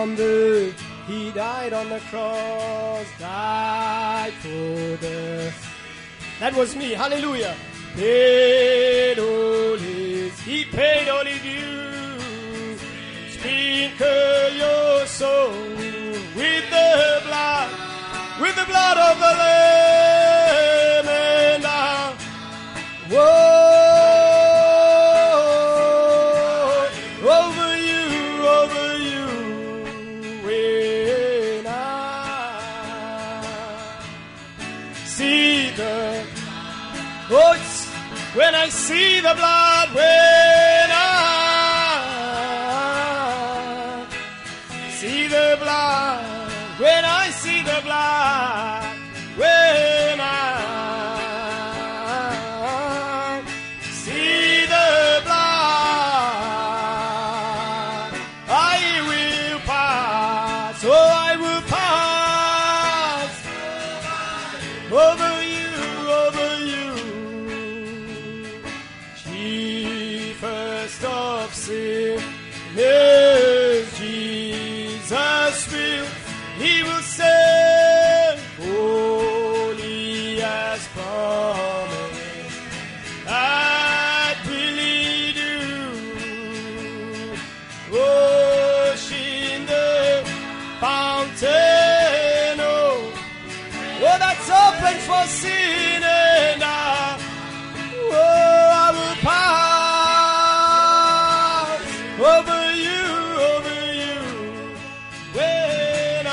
He died on the cross, died for the... That was me, hallelujah. He paid all his dues. Sprinkle your soul with the blood of the Lamb, and over you, when I see the voice, when I see the blood, when I see the blood, when I see the blood, when I see the blood, I will pass, oh I will pass over you, chiefest of sinners, Jesus will, he will save, holy as promised, that really do, wash in the fountain, oh that's open for sin, and I will pass over you, when I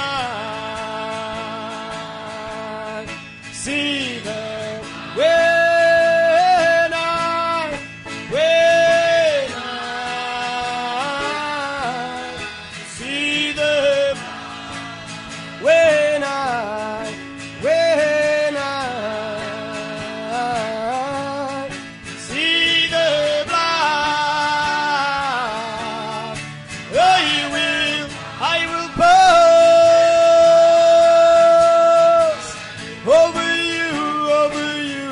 see the, when I see the, when I see the blood, I will pass over you,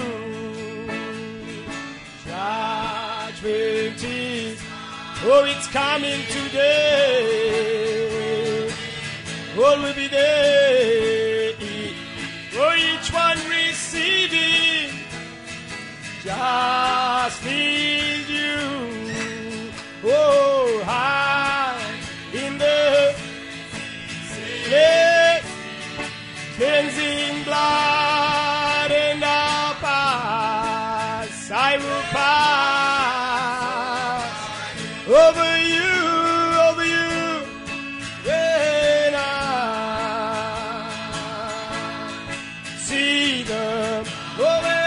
judgment is, oh it's coming today, all will be there, oh each one receiving just as you, oh high in the cleansing blood, and I'll pass, I will pass over you, when I see the, oh when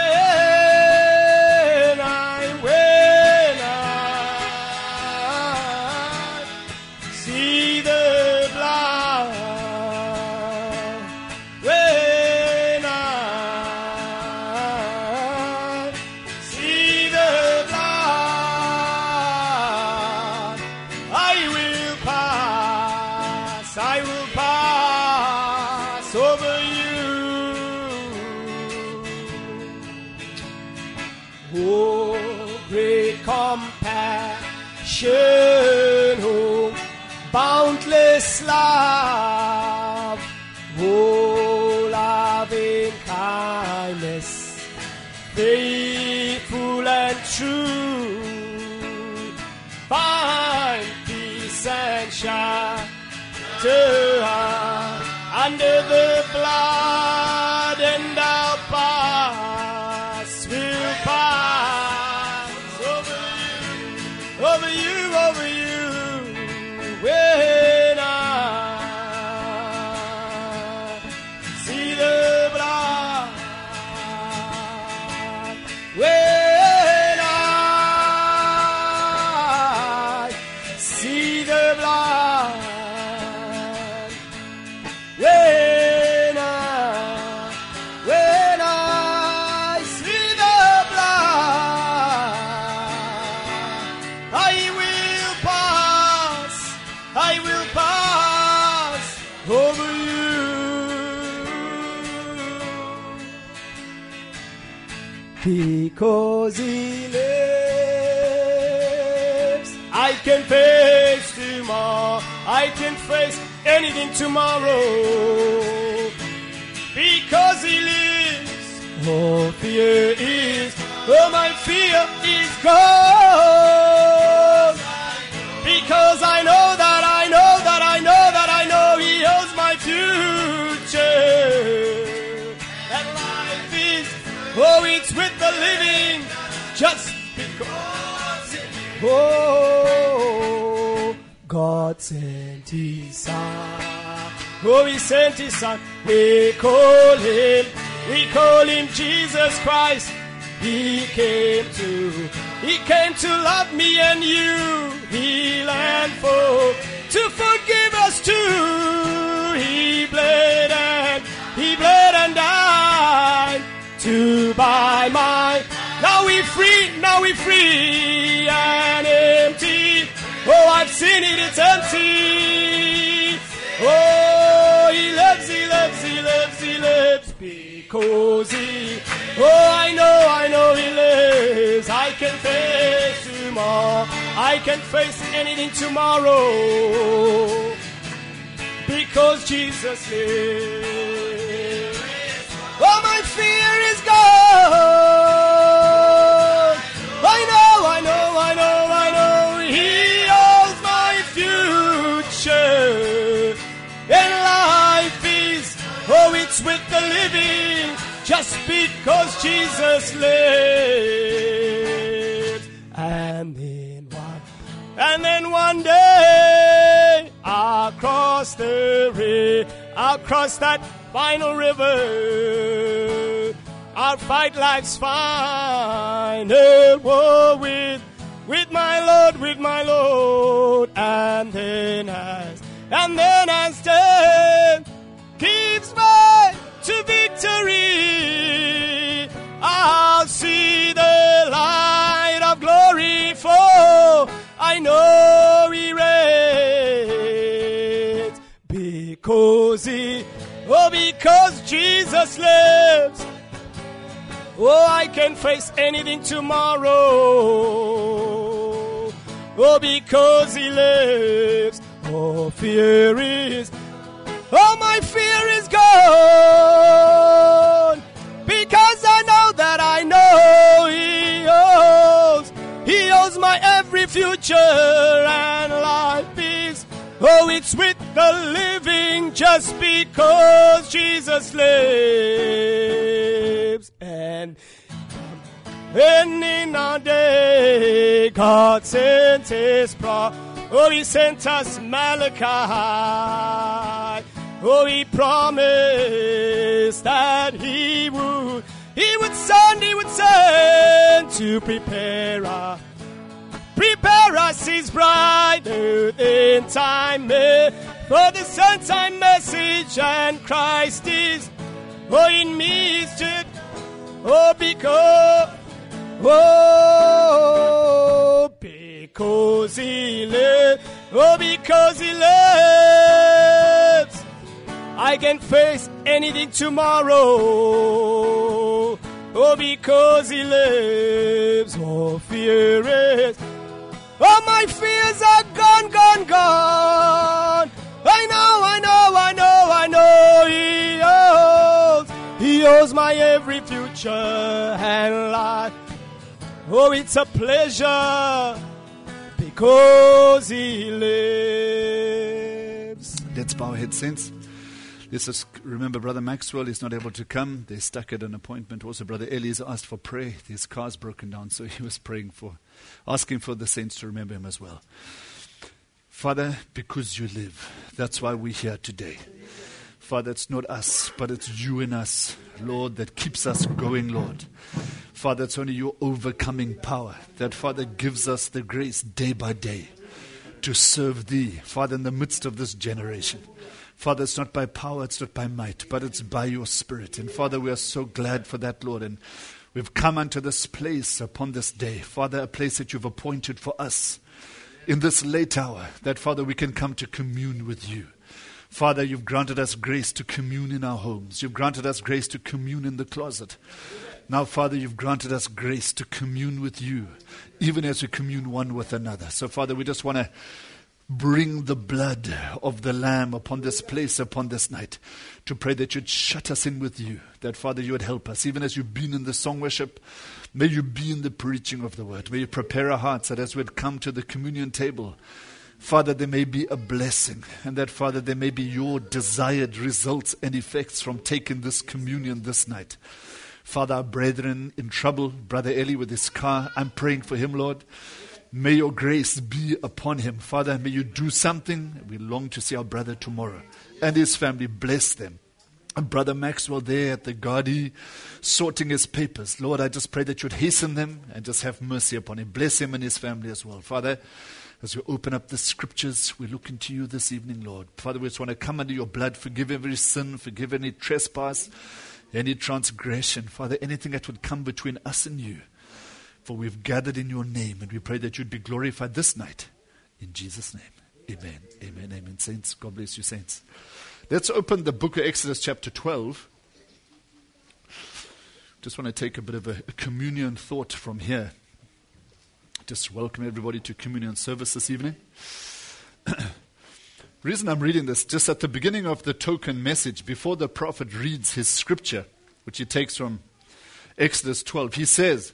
I see the blood, when I see the blood, I will pass over you. Oh, great compassion, oh, boundless love, oh, loving kindness, faithful and true, find peace and shelter under the blood, and our pass will pass over you, when I see the blood, when I see the blood, when I see the blood, I will pass over you. Because he lives, I can face tomorrow, I can face anything tomorrow. Because he lives, oh fear is, oh my fear is gone. Because I know that I know that I know that I know he holds my future. That life is, oh it's with the living, just because, oh God sent his son. Oh, he sent his son. We call him Jesus Christ. He came to love me and you. He learned to forgive us too. He bled and died to buy my. Now we free and empty. Oh, I've seen it, it's empty. Oh, he lives, because he, oh, I know he lives. I can face tomorrow, I can face anything tomorrow, because Jesus lives. Oh, my fear is gone. I know, he holds my future. And life is, oh, it's with the living, just because Jesus lives. And then one day, I'll cross that final river. I'll fight life's final war with my Lord, and then as death gives way to victory, I'll see the light of glory, for I know he reigns. Because Jesus lives, oh, I can face anything tomorrow. Oh, because he lives, oh, fear is, oh, my fear is gone. Because I know that I know he holds my every future, and life is, oh, it's with the living, just because Jesus lives. And in our day, God sent his prophet. Oh, he sent us Malachi. Oh, he promised that he would send to prepare us his bride in time for the sent time message, and Christ is, oh, in me is just, oh, because he lives, oh, because he lives, I can face anything tomorrow. Oh, because he lives, oh, fear is, oh, my fears are gone. I know he holds my every future and life. Oh, it's a pleasure because he lives. Let's bow our heads, saints. Let's just remember Brother Maxwell is not able to come. They're stuck at an appointment. Also, Brother Eliezer asked for prayer. His car's broken down, so he was asking for the saints to remember him as well. Father, because you live, that's why we're here today. Father, it's not us, but it's you in us, Lord, that keeps us going, Lord. Father, it's only your overcoming power that, Father, gives us the grace day by day to serve thee, Father, in the midst of this generation. Father, it's not by power, it's not by might, but it's by your Spirit. And Father, we are so glad for that, Lord. And we've come unto this place upon this day, Father, a place that you've appointed for us in this late hour, that, Father, we can come to commune with you. Father, you've granted us grace to commune in our homes. You've granted us grace to commune in the closet. Now, Father, you've granted us grace to commune with you, even as we commune one with another. So, Father, we just want to bring the blood of the Lamb upon this place, upon this night, to pray that you'd shut us in with you, that, Father, you would help us. Even as you've been in the song worship, may you be in the preaching of the word. May you prepare our hearts that as we'd come to the communion table, Father, there may be a blessing, and that, Father, there may be your desired results and effects from taking this communion this night. Father, our brethren in trouble, Brother Eli with his car, I'm praying for him, Lord. May your grace be upon him. Father, may you do something. We long to see our brother tomorrow and his family. Bless them. And Brother Maxwell there at the Gardaí, sorting his papers. Lord, I just pray that you'd hasten them and just have mercy upon him. Bless him and his family as well. Father, as we open up the scriptures, we look into you this evening, Lord. Father, we just want to come under your blood, forgive every sin, forgive any trespass, any transgression. Father, anything that would come between us and you. For we've gathered in your name, and we pray that you'd be glorified this night. In Jesus' name, amen, amen, amen. Saints, God bless you, saints. Let's open the book of Exodus chapter 12. Just want to take a bit of a communion thought from here. Just welcome everybody to communion service this evening. The reason I'm reading this, just at the beginning of the token message, before the prophet reads his scripture, which he takes from Exodus 12, he says,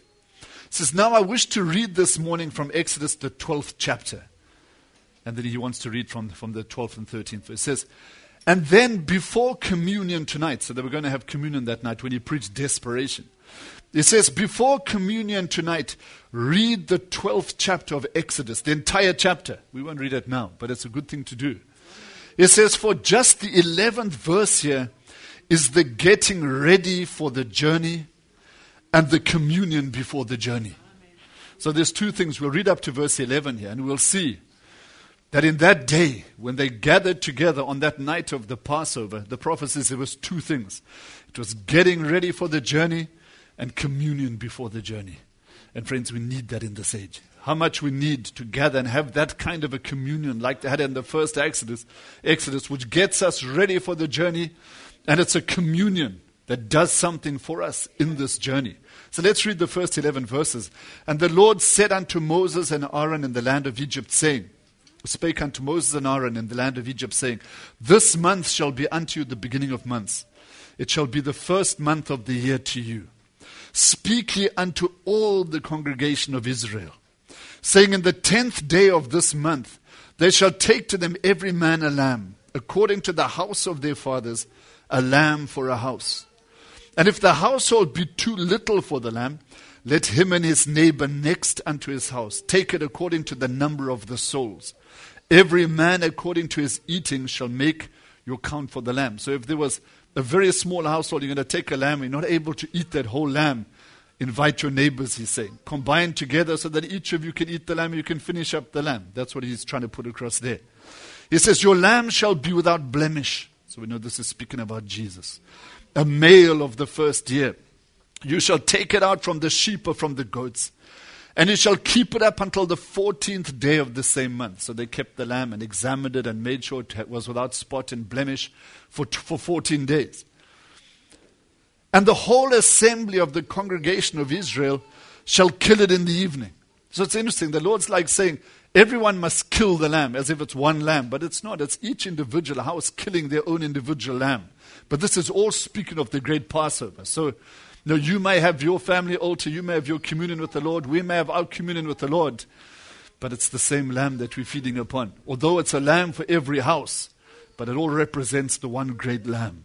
now I wish to read this morning from Exodus, the 12th chapter. And then he wants to read from the 12th and 13th verse. It says, and then before communion tonight, so they were going to have communion that night when he preached desperation. It says, before communion tonight, read the 12th chapter of Exodus, the entire chapter. We won't read it now, but it's a good thing to do. It says, for just the 11th verse here is the getting ready for the journey and the communion before the journey. So there's two things. We'll read up to verse 11 here, and we'll see that in that day, when they gathered together on that night of the Passover, the prophet says there was two things. It was getting ready for the journey and communion before the journey. And friends, we need that in this age. How much we need to gather and have that kind of a communion like they had in the first Exodus, which gets us ready for the journey, and it's a communion that does something for us in this journey. So let's read the first 11 verses. And the Lord said unto Moses and Aaron in the land of Egypt, saying, spake unto Moses and Aaron in the land of Egypt, saying, this month shall be unto you the beginning of months. It shall be the first month of the year to you. Speak ye unto all the congregation of Israel, saying, in the 10th day of this month they shall take to them every man a lamb, according to the house of their fathers, a lamb for a house. And if the household be too little for the lamb, let him and his neighbor next unto his house take it according to the number of the souls. Every man according to his eating shall make your count for the lamb. So if there was a very small household, you're going to take a lamb, you're not able to eat that whole lamb, invite your neighbors, he's saying. Combine together so that each of you can eat the lamb, you can finish up the lamb. That's what he's trying to put across there. He says, your lamb shall be without blemish. So we know this is speaking about Jesus. A male of the first year. You shall take it out from the sheep or from the goats, and you shall keep it up until the 14th day of the same month. So they kept the lamb and examined it and made sure it was without spot and blemish for 14 days. And the whole assembly of the congregation of Israel shall kill it in the evening. So it's interesting. The Lord's like saying, everyone must kill the lamb as if it's one lamb. But it's not. It's each individual house killing their own individual lamb. But this is all speaking of the great Passover. So you may have your family altar. You may have your communion with the Lord. We may have our communion with the Lord. But it's the same lamb that we're feeding upon. Although it's a lamb for every house. But it all represents the one great lamb.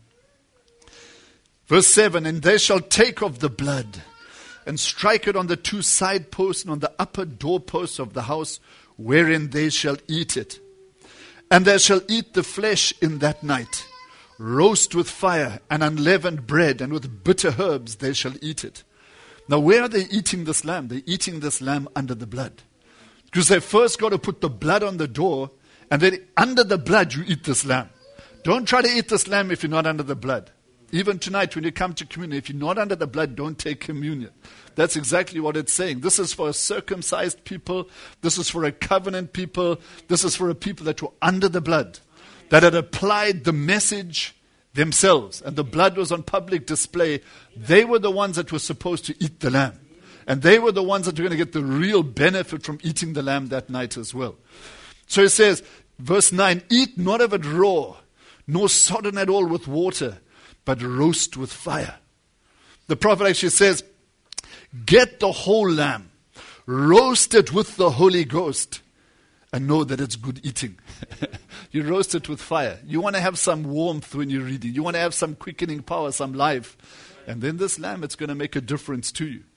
Verse 7, and they shall take of the blood and strike it on the two side posts and on the upper doorposts of the house, wherein they shall eat it. And they shall eat the flesh in that night, roast with fire and unleavened bread, and with bitter herbs they shall eat it. Now where are they eating this lamb? They're eating this lamb under the blood. Because they first got to put the blood on the door, and then under the blood you eat this lamb. Don't try to eat this lamb if you're not under the blood. Even tonight when you come to communion, if you're not under the blood, don't take communion. That's exactly what it's saying. This is for a circumcised people. This is for a covenant people. This is for a people that were under the blood, that had applied the message themselves. And the blood was on public display. They were the ones that were supposed to eat the lamb. And they were the ones that were going to get the real benefit from eating the lamb that night as well. So he says, verse 9, eat not of it raw, nor sodden at all with water, but roast with fire. The prophet actually says, get the whole lamb, roast it with the Holy Ghost, and know that it's good eating. You roast it with fire. You want to have some warmth when you're reading. You want to have some quickening power, some life. And then this lamb, it's going to make a difference to you.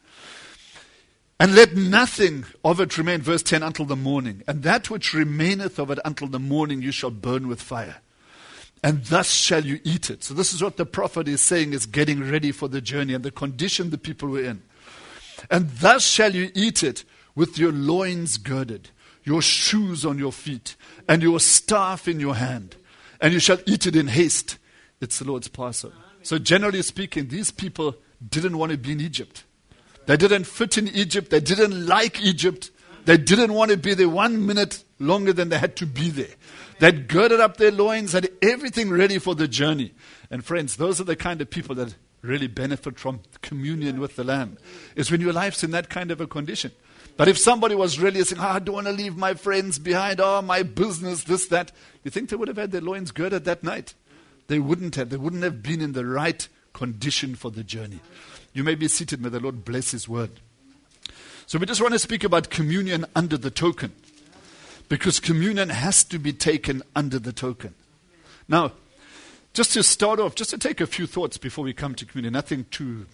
And let nothing of it remain, verse 10, until the morning. And that which remaineth of it until the morning you shall burn with fire. And thus shall you eat it. So this is what the prophet is saying, is getting ready for the journey and the condition the people were in. And thus shall you eat it with your loins girded, your shoes on your feet, and your staff in your hand. And you shall eat it in haste. It's the Lord's Passover. So generally speaking, these people didn't want to be in Egypt. They didn't fit in Egypt. They didn't like Egypt. They didn't want to be there 1 minute longer than they had to be there. They'd girded up their loins, had everything ready for the journey. And friends, those are the kind of people that really benefit from communion with the Lamb, is when your life's in that kind of a condition. But if somebody was really saying, I don't want to leave my friends behind, my business, this, that, you think they would have had their loins girded that night? They wouldn't have. They wouldn't have been in the right condition for the journey. You may be seated. May the Lord bless His word. So we just want to speak about communion under the token, because communion has to be taken under the token. Now, just to start off, just to take a few thoughts before we come to communion, nothing too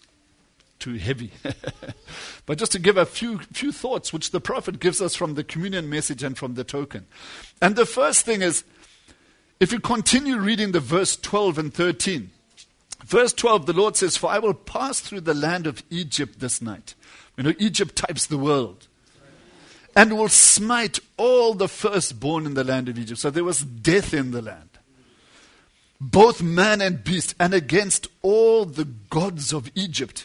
heavy. But just to give a few thoughts which the prophet gives us from the communion message and from the token. And the first thing is, if you continue reading the verse 12 and 13, verse 12, the Lord says, for I will pass through the land of Egypt this night. You know, Egypt types the world. And will smite all the firstborn in the land of Egypt. So there was death in the land, both man and beast, and against all the gods of Egypt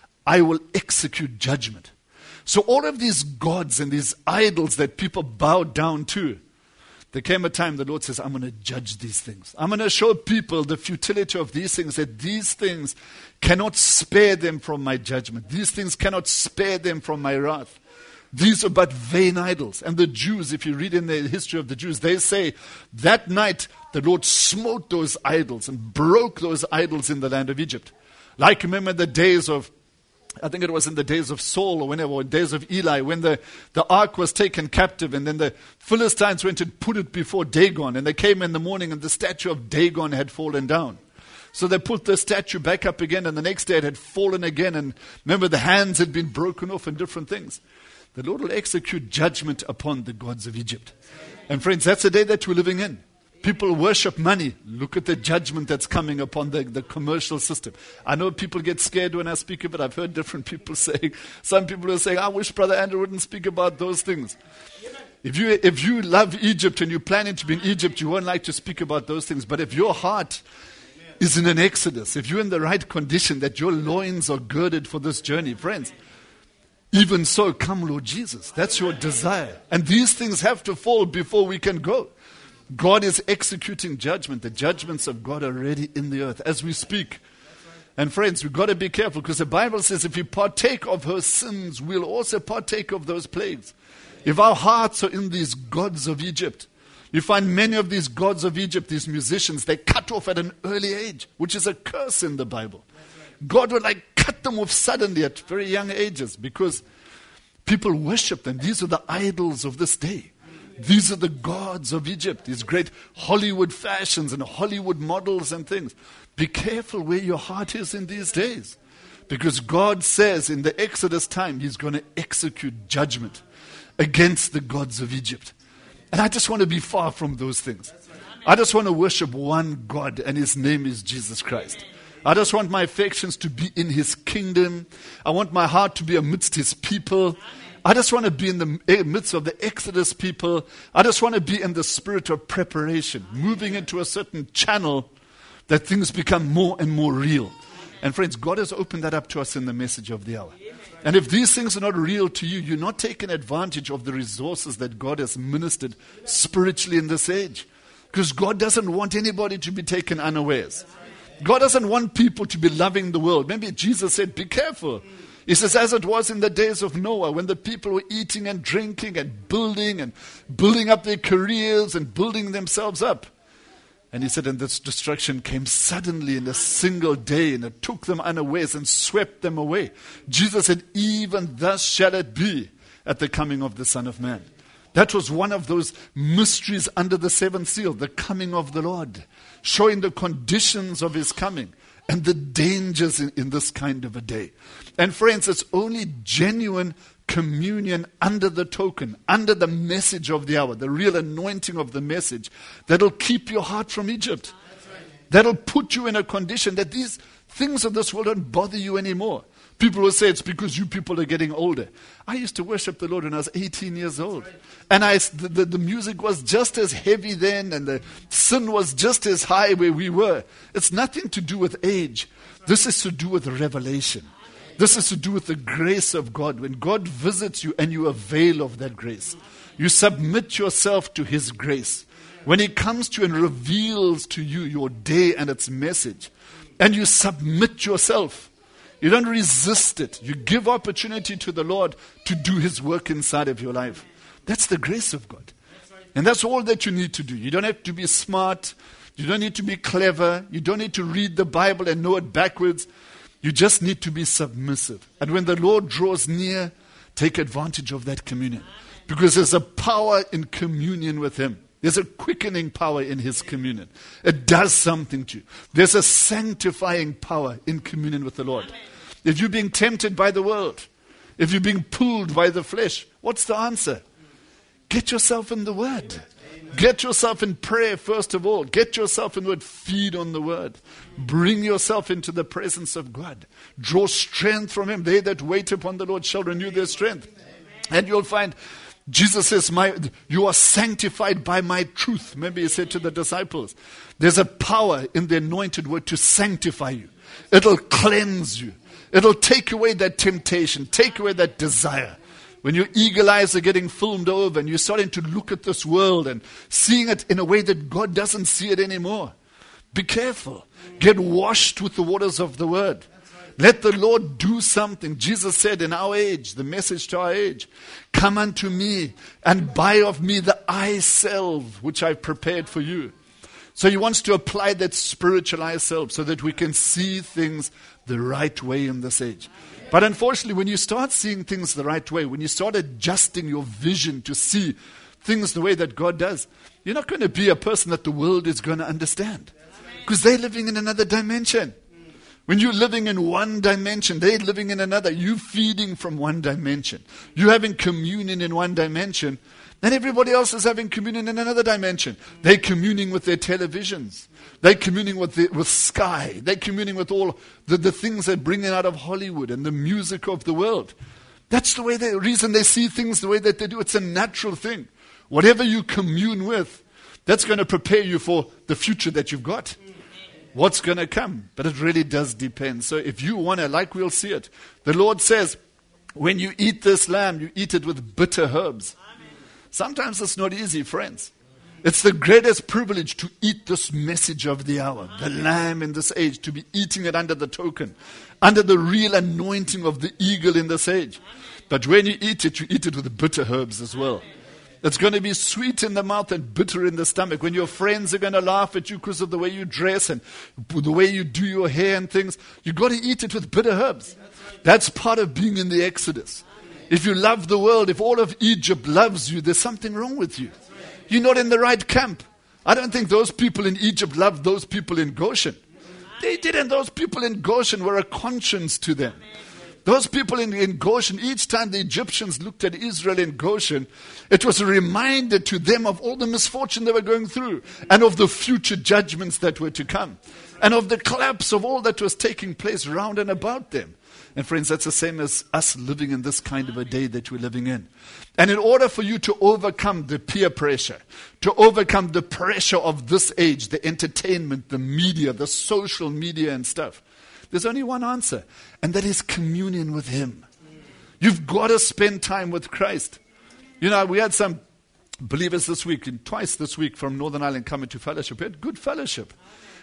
I will execute judgment. So all of these gods and these idols that people bow down to, there came a time the Lord says, I'm going to judge these things. I'm going to show people the futility of these things, that these things cannot spare them from my judgment. These things cannot spare them from my wrath. These are but vain idols. And the Jews, if you read in the history of the Jews, they say that night the Lord smote those idols and broke those idols in the land of Egypt. Like, remember the days of, I think it was in the days of Saul or whenever, or days of Eli, when the ark was taken captive, and then the Philistines went and put it before Dagon, and they came in the morning and the statue of Dagon had fallen down. So they put the statue back up again, and the next day it had fallen again, and remember the hands had been broken off and different things. The Lord will execute judgment upon the gods of Egypt. And friends, that's the day that we're living in. People worship money. Look at the judgment that's coming upon the commercial system. I know people get scared when I speak of it. I've heard different people saying, some people are saying, I wish Brother Andrew wouldn't speak about those things. If you love Egypt and you're planning to be in Egypt, you won't like to speak about those things. But if your heart is in an exodus, if you're in the right condition, that your loins are girded for this journey, friends, even so, come Lord Jesus. That's your desire. And these things have to fall before we can go. God is executing judgment. The judgments of God are already in the earth as we speak. And friends, we've got to be careful, because the Bible says if we partake of her sins, we'll also partake of those plagues. If our hearts are in these gods of Egypt, you find many of these gods of Egypt, these musicians, they cut off at an early age, which is a curse in the Bible. God would cut them off suddenly at very young ages, because people worship them. These are the idols of this day. These are the gods of Egypt, these great Hollywood fashions and Hollywood models and things. Be careful where your heart is in these days, because God says in the Exodus time, He's going to execute judgment against the gods of Egypt. And I just want to be far from those things. I just want to worship one God, and His name is Jesus Christ. I just want my affections to be in His kingdom. I want my heart to be amidst His people. I just want to be in the midst of the Exodus people. I just want to be in the spirit of preparation, moving into a certain channel that things become more and more real. And friends, God has opened that up to us in the message of the hour. And if these things are not real to you, you're not taking advantage of the resources that God has ministered spiritually in this age. Because God doesn't want anybody to be taken unawares. God doesn't want people to be loving the world. Maybe Jesus said, be careful. He says, as it was in the days of Noah, when the people were eating and drinking and building up their careers and building themselves up. And he said, and this destruction came suddenly in a single day, and it took them unawares and swept them away. Jesus said, even thus shall it be at the coming of the Son of Man. That was one of those mysteries under the seventh seal, the coming of the Lord, showing the conditions of his coming and the dangers in this kind of a day. And friends, it's only genuine communion under the token, under the message of the hour, the real anointing of the message, that'll keep your heart from Egypt. That'll put you in a condition that these things of this world don't bother you anymore. People will say it's because you people are getting older. I used to worship the Lord when I was 18 years old. And the music was just as heavy then, and the sin was just as high where we were. It's nothing to do with age. This is to do with revelation. This is to do with the grace of God. When God visits you and you avail of that grace, you submit yourself to his grace. When he comes to you and reveals to you your day and its message, and you submit yourself, you don't resist it. You give opportunity to the Lord to do his work inside of your life. That's the grace of God. And that's all that you need to do. You don't have to be smart. You don't need to be clever. You don't need to read the Bible and know it backwards. You just need to be submissive. And when the Lord draws near, take advantage of that communion. Because there's a power in communion with him. There's a quickening power in his communion. It does something to you. There's a sanctifying power in communion with the Lord. If you're being tempted by the world, if you're being pulled by the flesh, what's the answer? Get yourself in the Word. Get yourself in prayer, first of all. Get yourself in the Word. Feed on the Word. Bring yourself into the presence of God. Draw strength from him. They that wait upon the Lord shall renew their strength. And you'll find Jesus says, you are sanctified by my truth. Maybe he said to the disciples, there's a power in the anointed word to sanctify you. It'll cleanse you. It'll take away that temptation, take away that desire. When your eagle eyes are getting filmed over and you're starting to look at this world and seeing it in a way that God doesn't see it anymore, be careful. Get washed with the waters of the word. Let the Lord do something. Jesus said in our age, the message to our age, come unto me and buy of me the eye salve which I've prepared for you. So he wants to apply that spiritual eye salve so that we can see things the right way in this age. But unfortunately, when you start seeing things the right way, when you start adjusting your vision to see things the way that God does, you're not going to be a person that the world is going to understand. Because they're living in another dimension. When you're living in one dimension, they're living in another. You're feeding from one dimension. You're having communion in one dimension. And everybody else is having communion in another dimension. They're communing with their televisions. They're communing with Sky. They're communing with all the things they're bringing out of Hollywood and the music of the world. That's the way reason they see things the way that they do. It's a natural thing. Whatever you commune with, that's going to prepare you for the future that you've got. What's going to come? But it really does depend. So if you want to, like we'll see it, the Lord says, when you eat this lamb, you eat it with bitter herbs. Sometimes it's not easy, friends. It's the greatest privilege to eat this message of the hour, the lamb in this age, to be eating it under the token, under the real anointing of the eagle in this age. But when you eat it with bitter herbs as well. It's going to be sweet in the mouth and bitter in the stomach. When your friends are going to laugh at you because of the way you dress and the way you do your hair and things, you've got to eat it with bitter herbs. That's part of being in the Exodus. If you love the world, if all of Egypt loves you, there's something wrong with you. You're not in the right camp. I don't think those people in Egypt loved those people in Goshen. They didn't. Those people in Goshen were a conscience to them. Those people in Goshen, each time the Egyptians looked at Israel in Goshen, it was a reminder to them of all the misfortune they were going through and of the future judgments that were to come and of the collapse of all that was taking place round and about them. And friends, that's the same as us living in this kind of a day that we're living in. And in order for you to overcome the peer pressure, to overcome the pressure of this age, the entertainment, the media, the social media and stuff, there's only one answer, and that is communion with Him. You've got to spend time with Christ. You know, we had some believers this week, and twice this week from Northern Ireland coming to fellowship. We had good fellowship.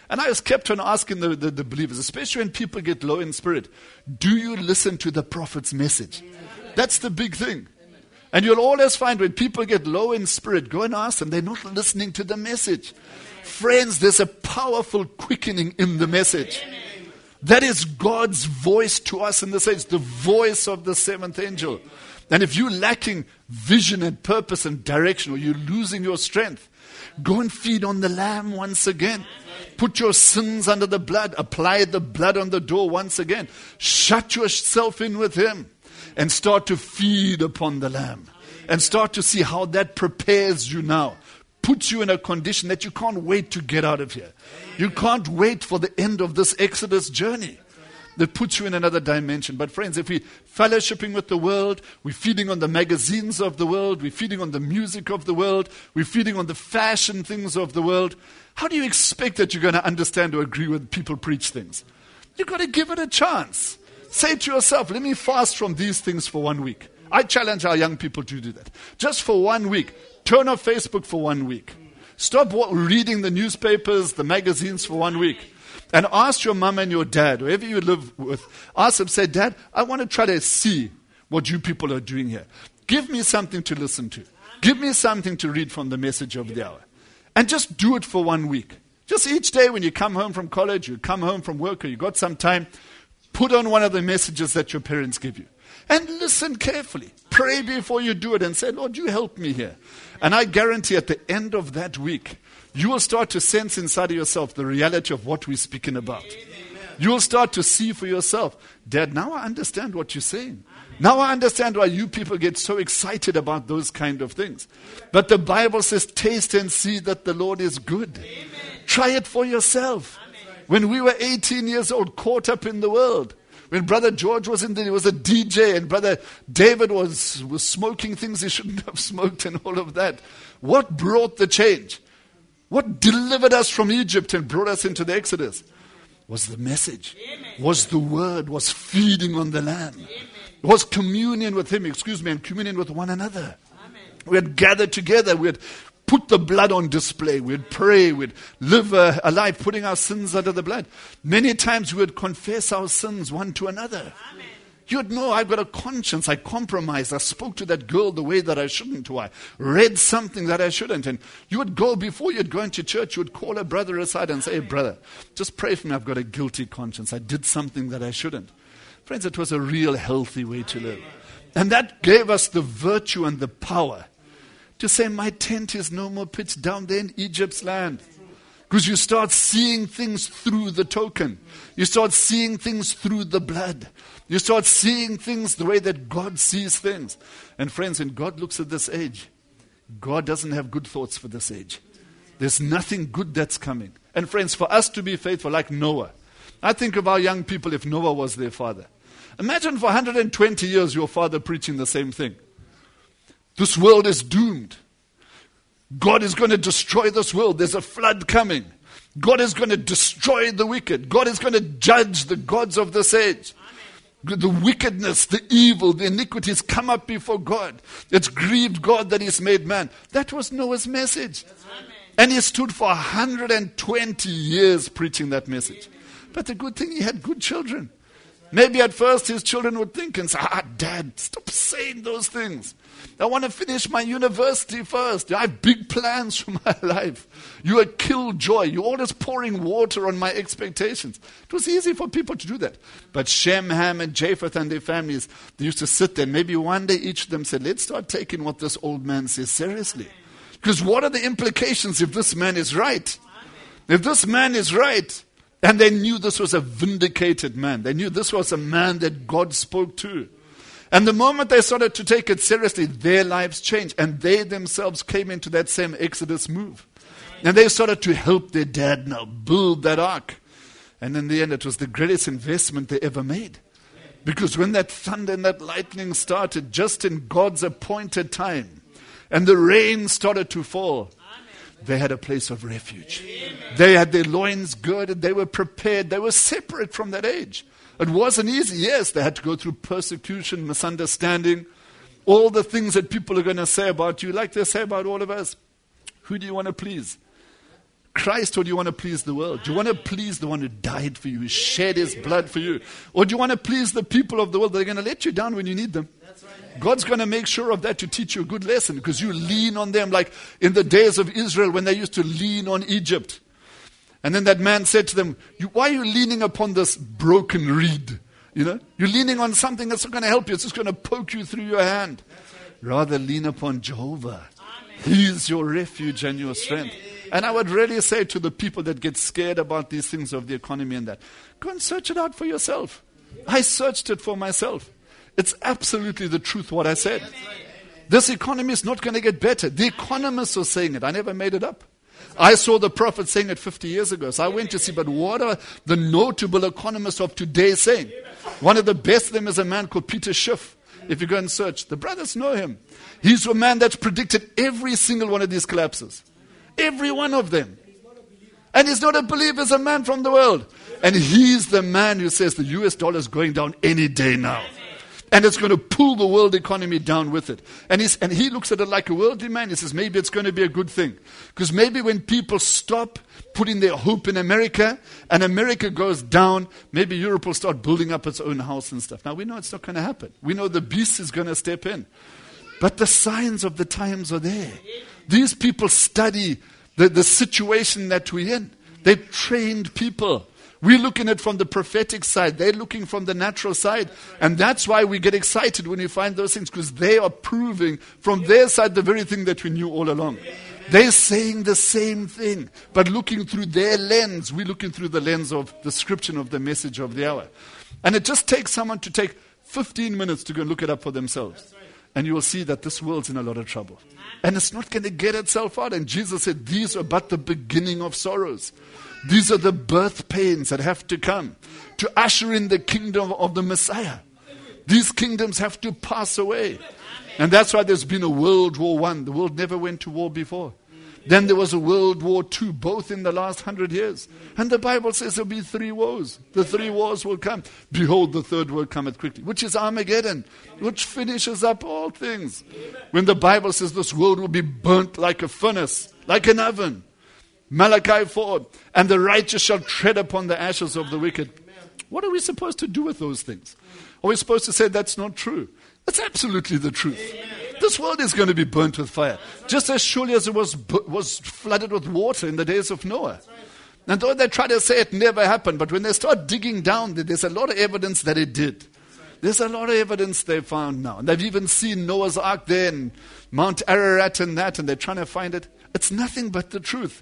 And I just kept on asking the believers, especially when people get low in spirit, do you listen to the prophet's message? That's the big thing. And you'll always find when people get low in spirit, go and ask them, they're not listening to the message. Friends, there's a powerful quickening in the message. That is God's voice to us in this age, the voice of the seventh angel. And if you're lacking vision and purpose and direction, or you're losing your strength, go and feed on the Lamb once again. Put your sins under the blood. Apply the blood on the door once again. Shut yourself in with Him and start to feed upon the Lamb. And start to see how that prepares you now. Puts you in a condition that you can't wait to get out of here. You can't wait for the end of this Exodus journey. That puts you in another dimension. But friends, if we're fellowshipping with the world, we're feeding on the magazines of the world, we're feeding on the music of the world, we're feeding on the fashion things of the world, how do you expect that you're going to understand or agree when people preach things? You've got to give it a chance. Say to yourself, let me fast from these things for 1 week. I challenge our young people to do that. Just for 1 week. Turn off Facebook for 1 week. Stop reading the newspapers, the magazines for 1 week. And ask your mom and your dad, whoever you live with, ask them, say, Dad, I want to try to see what you people are doing here. Give me something to listen to. Give me something to read from the message of the hour. And just do it for 1 week. Just each day when you come home from college, you come home from work, or you got some time, put on one of the messages that your parents give you. And listen carefully. Pray before you do it and say, Lord, you help me here. And I guarantee at the end of that week, you will start to sense inside of yourself the reality of what we're speaking about. You will start to see for yourself, Dad, now I understand what you're saying. Now I understand why you people get so excited about those kind of things. But the Bible says, taste and see that the Lord is good. Try it for yourself. When we were 18 years old, caught up in the world, when Brother George was he was a DJ, and Brother David was smoking things he shouldn't have smoked and all of that. What brought the change? What delivered us from Egypt and brought us into the Exodus? Was the message, was the word, was feeding on the Lamb, was communion with Him, and communion with one another. We had gathered together, we had put the blood on display, we'd pray, we'd live a life putting our sins under the blood. Many times we would confess our sins one to another. Amen. You'd know, I've got a conscience, I compromised, I spoke to that girl the way that I shouldn't, or I read something that I shouldn't. And you would go, before you'd go into church, you would call a brother aside and say, hey brother, just pray for me, I've got a guilty conscience, I did something that I shouldn't. Friends, it was a real healthy way to live. And that gave us the virtue and the power to say, my tent is no more pitched down there in Egypt's land. Because you start seeing things through the token. You start seeing things through the blood. You start seeing things the way that God sees things. And friends, when God looks at this age, God doesn't have good thoughts for this age. There's nothing good that's coming. And friends, for us to be faithful like Noah, I think of our young people if Noah was their father. Imagine for 120 years your father preaching the same thing. This world is doomed. God is going to destroy this world. There's a flood coming. God is going to destroy the wicked. God is going to judge the gods of this age. Amen. The wickedness, the evil, the iniquities come up before God. It's grieved God that He's made man. That was Noah's message. Amen. And he stood for 120 years preaching that message. But the good thing, he had good children. Maybe at first his children would think and say, Dad, stop saying those things. I want to finish my university first. I have big plans for my life. You are killjoy. You're always pouring water on my expectations. It was easy for people to do that. But Shem, Ham, and Japheth and their families, they used to sit there. Maybe one day each of them said, let's start taking what this old man says seriously. Because what are the implications if this man is right? If this man is right, and they knew this was a vindicated man. They knew this was a man that God spoke to. And the moment they started to take it seriously, their lives changed. And they themselves came into that same Exodus move. And they started to help their dad now build that ark. And in the end, it was the greatest investment they ever made. Because when that thunder and that lightning started, just in God's appointed time, and the rain started to fall, they had a place of refuge. They had their loins girded. They were prepared. They were separate from that age. It wasn't easy. Yes, they had to go through persecution, misunderstanding, all the things that people are going to say about you, like they say about all of us. Who do you want to please? Christ or do you want to please the world? Do you want to please the one who died for you, who shed his blood for you? Or do you want to please the people of the world that are going to let you down when you need them? God's going to make sure of that to teach you a good lesson because you lean on them like in the days of Israel when they used to lean on Egypt. And then that man said to them, why are you leaning upon this broken reed? You're leaning on something that's not going to help you. It's just going to poke you through your hand. Rather lean upon Jehovah. He is your refuge and your strength. And I would really say to the people that get scared about these things of the economy and that, go and search it out for yourself. I searched it for myself. It's absolutely the truth what I said. This economy is not going to get better. The economists are saying it. I never made it up. I saw the prophet saying it 50 years ago. So I went to see, but what are the notable economists of today saying? One of the best of them is a man called Peter Schiff. If you go and search, the brothers know him. He's a man that's predicted every single one of these collapses. Every one of them. And he's not a believer, he's a man from the world. And he's the man who says the US dollar is going down any day now. And it's going to pull the world economy down with it. And he looks at it like a worldly man. He says maybe it's going to be a good thing. Because maybe when people stop putting their hope in America and America goes down, maybe Europe will start building up its own house and stuff. Now we know it's not going to happen. We know the beast is going to step in. But the signs of the times are there. These people study the situation that we're in. They're trained people. We're looking at it from the prophetic side. They're looking from the natural side. And that's why we get excited when we find those things, because they are proving from their side the very thing that we knew all along. They're saying the same thing, but looking through their lens. We're looking through the lens of the scripture of the message of the hour. And it just takes someone to take 15 minutes to go look it up for themselves. And you will see that this world's in a lot of trouble. And it's not going to get itself out. And Jesus said, these are but the beginning of sorrows. These are the birth pains that have to come to usher in the kingdom of the Messiah. These kingdoms have to pass away. And that's why there's been a World War I. The world never went to war before. Then there was a World War II, both in the last 100 years. And the Bible says there'll be 3 wars. The 3 wars will come. Behold, the third will cometh quickly, which is Armageddon, which finishes up all things. When the Bible says this world will be burnt like a furnace, like an oven. Malachi 4, and the righteous shall tread upon the ashes of the wicked. What are we supposed to do with those things? Are we supposed to say that's not true? That's absolutely the truth. This world is going to be burnt with fire, just as surely as it was flooded with water in the days of Noah. And though they try to say it never happened, but when they start digging down, there's a lot of evidence that it did. There's a lot of evidence they found now. And they've even seen Noah's Ark there and Mount Ararat and that, and they're trying to find it. It's nothing but the truth.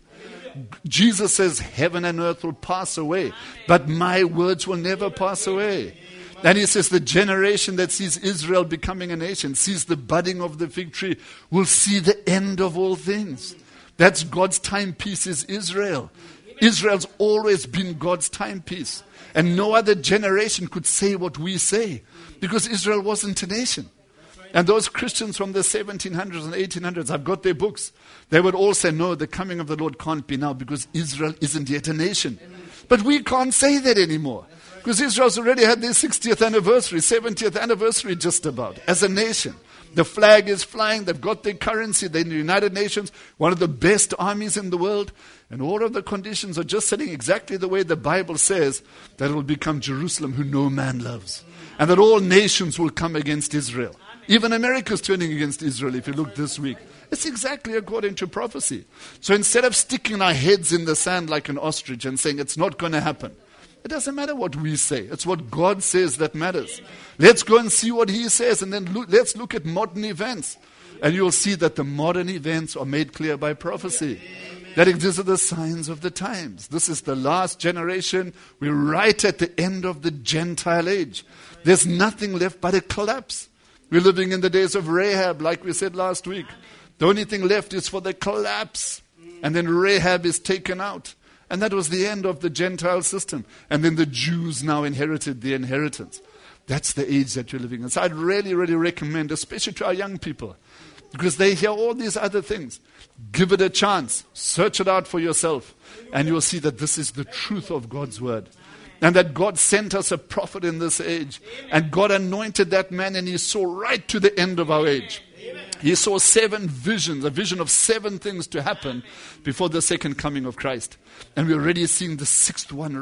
Jesus says heaven and earth will pass away, but my words will never pass away. And he says the generation that sees Israel becoming a nation, sees the budding of the fig tree, will see the end of all things. That's God's timepiece is Israel. Israel's always been God's timepiece. And no other generation could say what we say, because Israel wasn't a nation. And those Christians from the 1700s and 1800s, I've got their books. They would all say, no, the coming of the Lord can't be now because Israel isn't yet a nation. But we can't say that anymore because Israel's already had their 60th anniversary, 70th anniversary just about, as a nation. The flag is flying. They've got their currency. They're in the United Nations, one of the best armies in the world. And all of the conditions are just setting exactly the way the Bible says that it will become Jerusalem who no man loves. And that all nations will come against Israel. Even America's turning against Israel if you look this week. It's exactly according to prophecy. So instead of sticking our heads in the sand like an ostrich and saying it's not going to happen, it doesn't matter what we say. It's what God says that matters. Let's go and see what He says, and then let's look at modern events. And you'll see that the modern events are made clear by prophecy. That these are the signs of the times. This is the last generation. We're right at the end of the Gentile age. There's nothing left but a collapse. We're living in the days of Rahab, like we said last week. The only thing left is for the collapse. And then Rahab is taken out. And that was the end of the Gentile system. And then the Jews now inherited the inheritance. That's the age that you're living in. So I'd really, really recommend, especially to our young people, because they hear all these other things. Give it a chance. Search it out for yourself. And you'll see that this is the truth of God's word. And that God sent us a prophet in this age. And God anointed that man, and He saw right to the end of our age. He saw 7 visions, a vision of 7 things to happen before the second coming of Christ. And we're already seeing the 6th one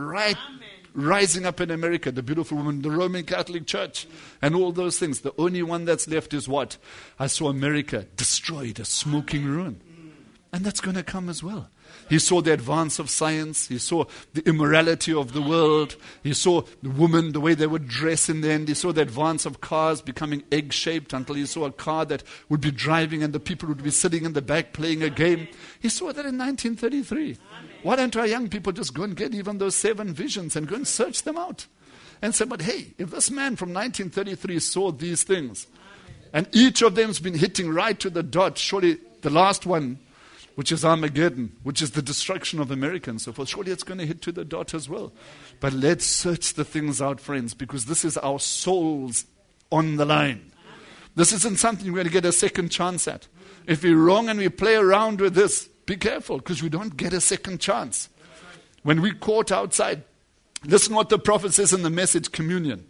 rising up in America, the beautiful woman, the Roman Catholic Church, and all those things. The only one that's left is what? I saw America destroyed, a smoking ruin. And that's going to come as well. He saw the advance of science. He saw the immorality of the world. He saw the women, the way they would dress in the end. He saw the advance of cars becoming egg-shaped until he saw a car that would be driving and the people would be sitting in the back playing a game. He saw that in 1933. Why don't our young people just go and get even those 7 visions and go and search them out? And say, but hey, if this man from 1933 saw these things, and each of them has been hitting right to the dot, surely the last one, which is Armageddon, which is the destruction of America and so forth, surely it's going to hit to the dot as well. But let's search the things out, friends, because this is our souls on the line. This isn't something we're going to get a second chance at. If we're wrong and we play around with this, be careful, because we don't get a second chance. When we're caught outside, listen what the prophet says in the Message, communion.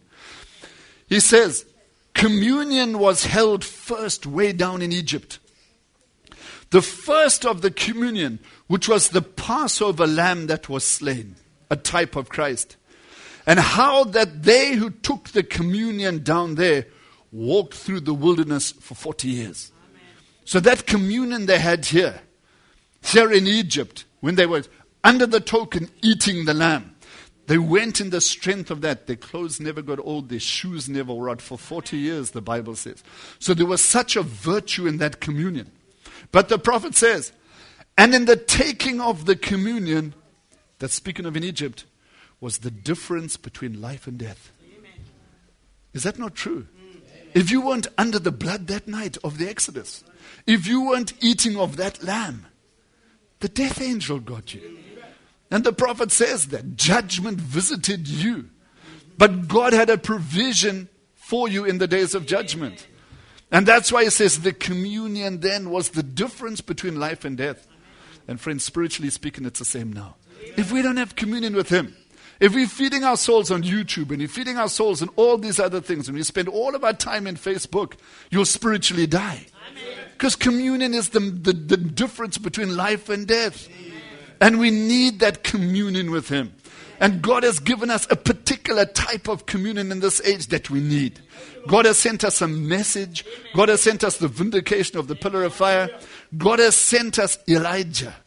He says, communion was held first way down in Egypt. The first of the communion, which was the Passover lamb that was slain, a type of Christ. And how that they who took the communion down there walked through the wilderness for 40 years. Amen. So that communion they had here in Egypt, when they were under the token eating the lamb, they went in the strength of that. Their clothes never got old, their shoes never wore out for 40 years, the Bible says. So there was such a virtue in that communion. But the prophet says, and in the taking of the communion, that's speaking of in Egypt, was the difference between life and death. Amen. Is that not true? Amen. If you weren't under the blood that night of the Exodus, if you weren't eating of that lamb, the death angel got you. Amen. And the prophet says that judgment visited you. But God had a provision for you in the days of judgment. And that's why he says the communion then was the difference between life and death. And friends, spiritually speaking, it's the same now. If we don't have communion with him, if we're feeding our souls on YouTube and we're feeding our souls on all these other things, and we spend all of our time in Facebook, you'll spiritually die. Because communion is the difference between life and death. And we need that communion with him. And God has given us a particular type of communion in this age that we need. God has sent us a message. God has sent us the vindication of the pillar of fire. God has sent us Elijah.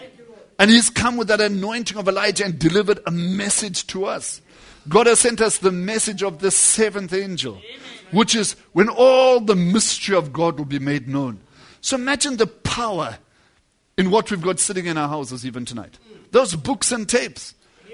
And he's come with that anointing of Elijah and delivered a message to us. God has sent us the message of the 7th angel, which is when all the mystery of God will be made known. So imagine the power in what we've got sitting in our houses even tonight. Those books and tapes.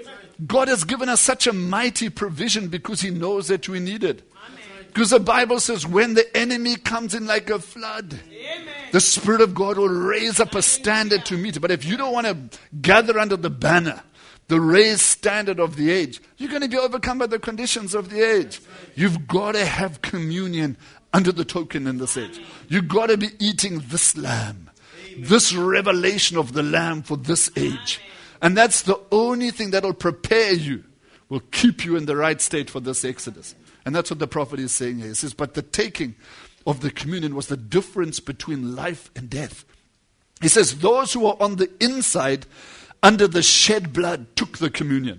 God has given us such a mighty provision because he knows that we need it. Because the Bible says when the enemy comes in like a flood, the Spirit of God will raise up a standard to meet it. But if you don't want to gather under the banner, the raised standard of the age, you're going to be overcome by the conditions of the age. You've got to have communion under the token in this age. You've got to be eating this lamb, this revelation of the lamb for this age. And that's the only thing that will prepare you, will keep you in the right state for this Exodus. And that's what the prophet is saying here. He says, but the taking of the communion was the difference between life and death. He says, those who are on the inside under the shed blood took the communion.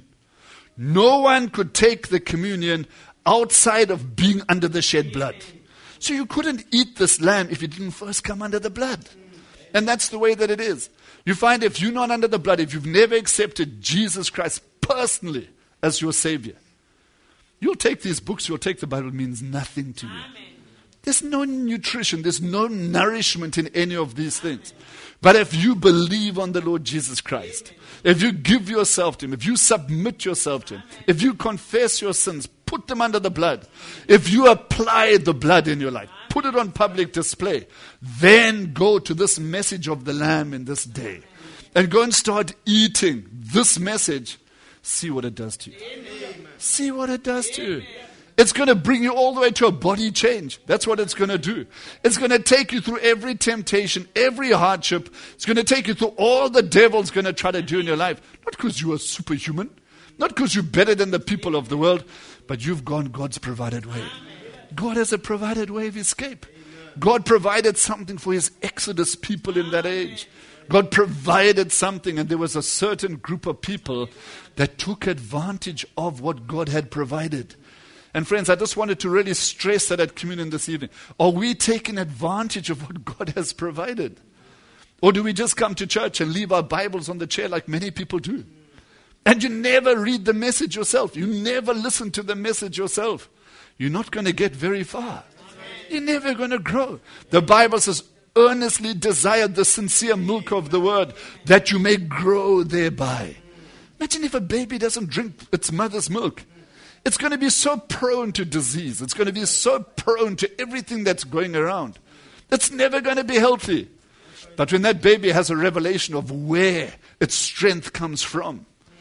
No one could take the communion outside of being under the shed blood. So you couldn't eat this lamb if you didn't first come under the blood. And that's the way that it is. You find if you're not under the blood, if you've never accepted Jesus Christ personally as your Savior, you'll take these books, you'll take the Bible, it means nothing to you. Amen. There's no nutrition, there's no nourishment in any of these things. But if you believe on the Lord Jesus Christ, if you give yourself to him, if you submit yourself to him, if you confess your sins, put them under the blood, if you apply the blood in your life, put it on public display, then go to this message of the Lamb in this day and go and start eating this message. See what it does to you. See what it does to you. It's going to bring you all the way to a body change. That's what it's going to do. It's going to take you through every temptation, every hardship. It's going to take you through all the devil's going to try to do in your life. Not because you are superhuman, not because you're better than the people of the world, but you've gone God's provided way. God has a provided way of escape. God provided something for his Exodus people in that age. God provided something, and there was a certain group of people that took advantage of what God had provided. And friends, I just wanted to really stress that at communion this evening. Are we taking advantage of what God has provided? Or do we just come to church and leave our Bibles on the chair like many people do? And you never read the message yourself. You never listen to the message yourself. You're not going to get very far. You're never going to grow. The Bible says, earnestly desire the sincere milk of the word, that you may grow thereby. Imagine if a baby doesn't drink its mother's milk. It's going to be so prone to disease. It's going to be so prone to everything that's going around. It's never going to be healthy. But when that baby has a revelation of where its strength comes from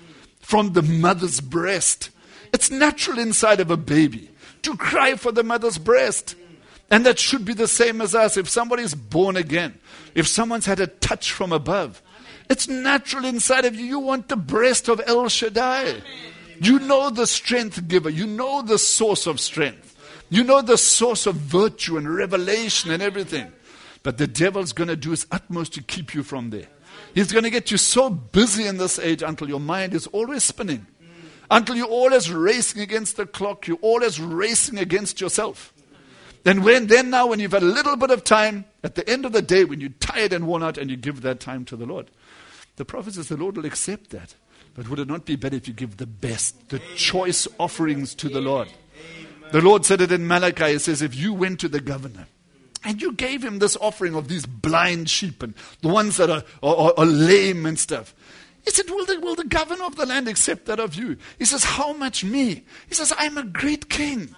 the mother's breast, it's natural inside of a baby to cry for the mother's breast. And that should be the same as us. If somebody's born again, if someone's had a touch from above, it's natural inside of you. You want the breast of El Shaddai. You know the strength giver. You know the source of strength. You know the source of virtue and revelation and everything. But the devil's going to do his utmost to keep you from there. He's going to get you so busy in this age until your mind is always spinning. Until you're always racing against the clock. You're always racing against yourself. Then when you've had a little bit of time, at the end of the day, when you're tired and worn out and you give that time to the Lord, the prophet says the Lord will accept that. But would it not be better if you give the best, the choice offerings to the Lord? The Lord said it in Malachi. He says, if you went to the governor and you gave him this offering of these blind sheep and the ones that are lame and stuff, he said, will the governor of the land accept that of you? He says, how much me? He says, I'm a great king.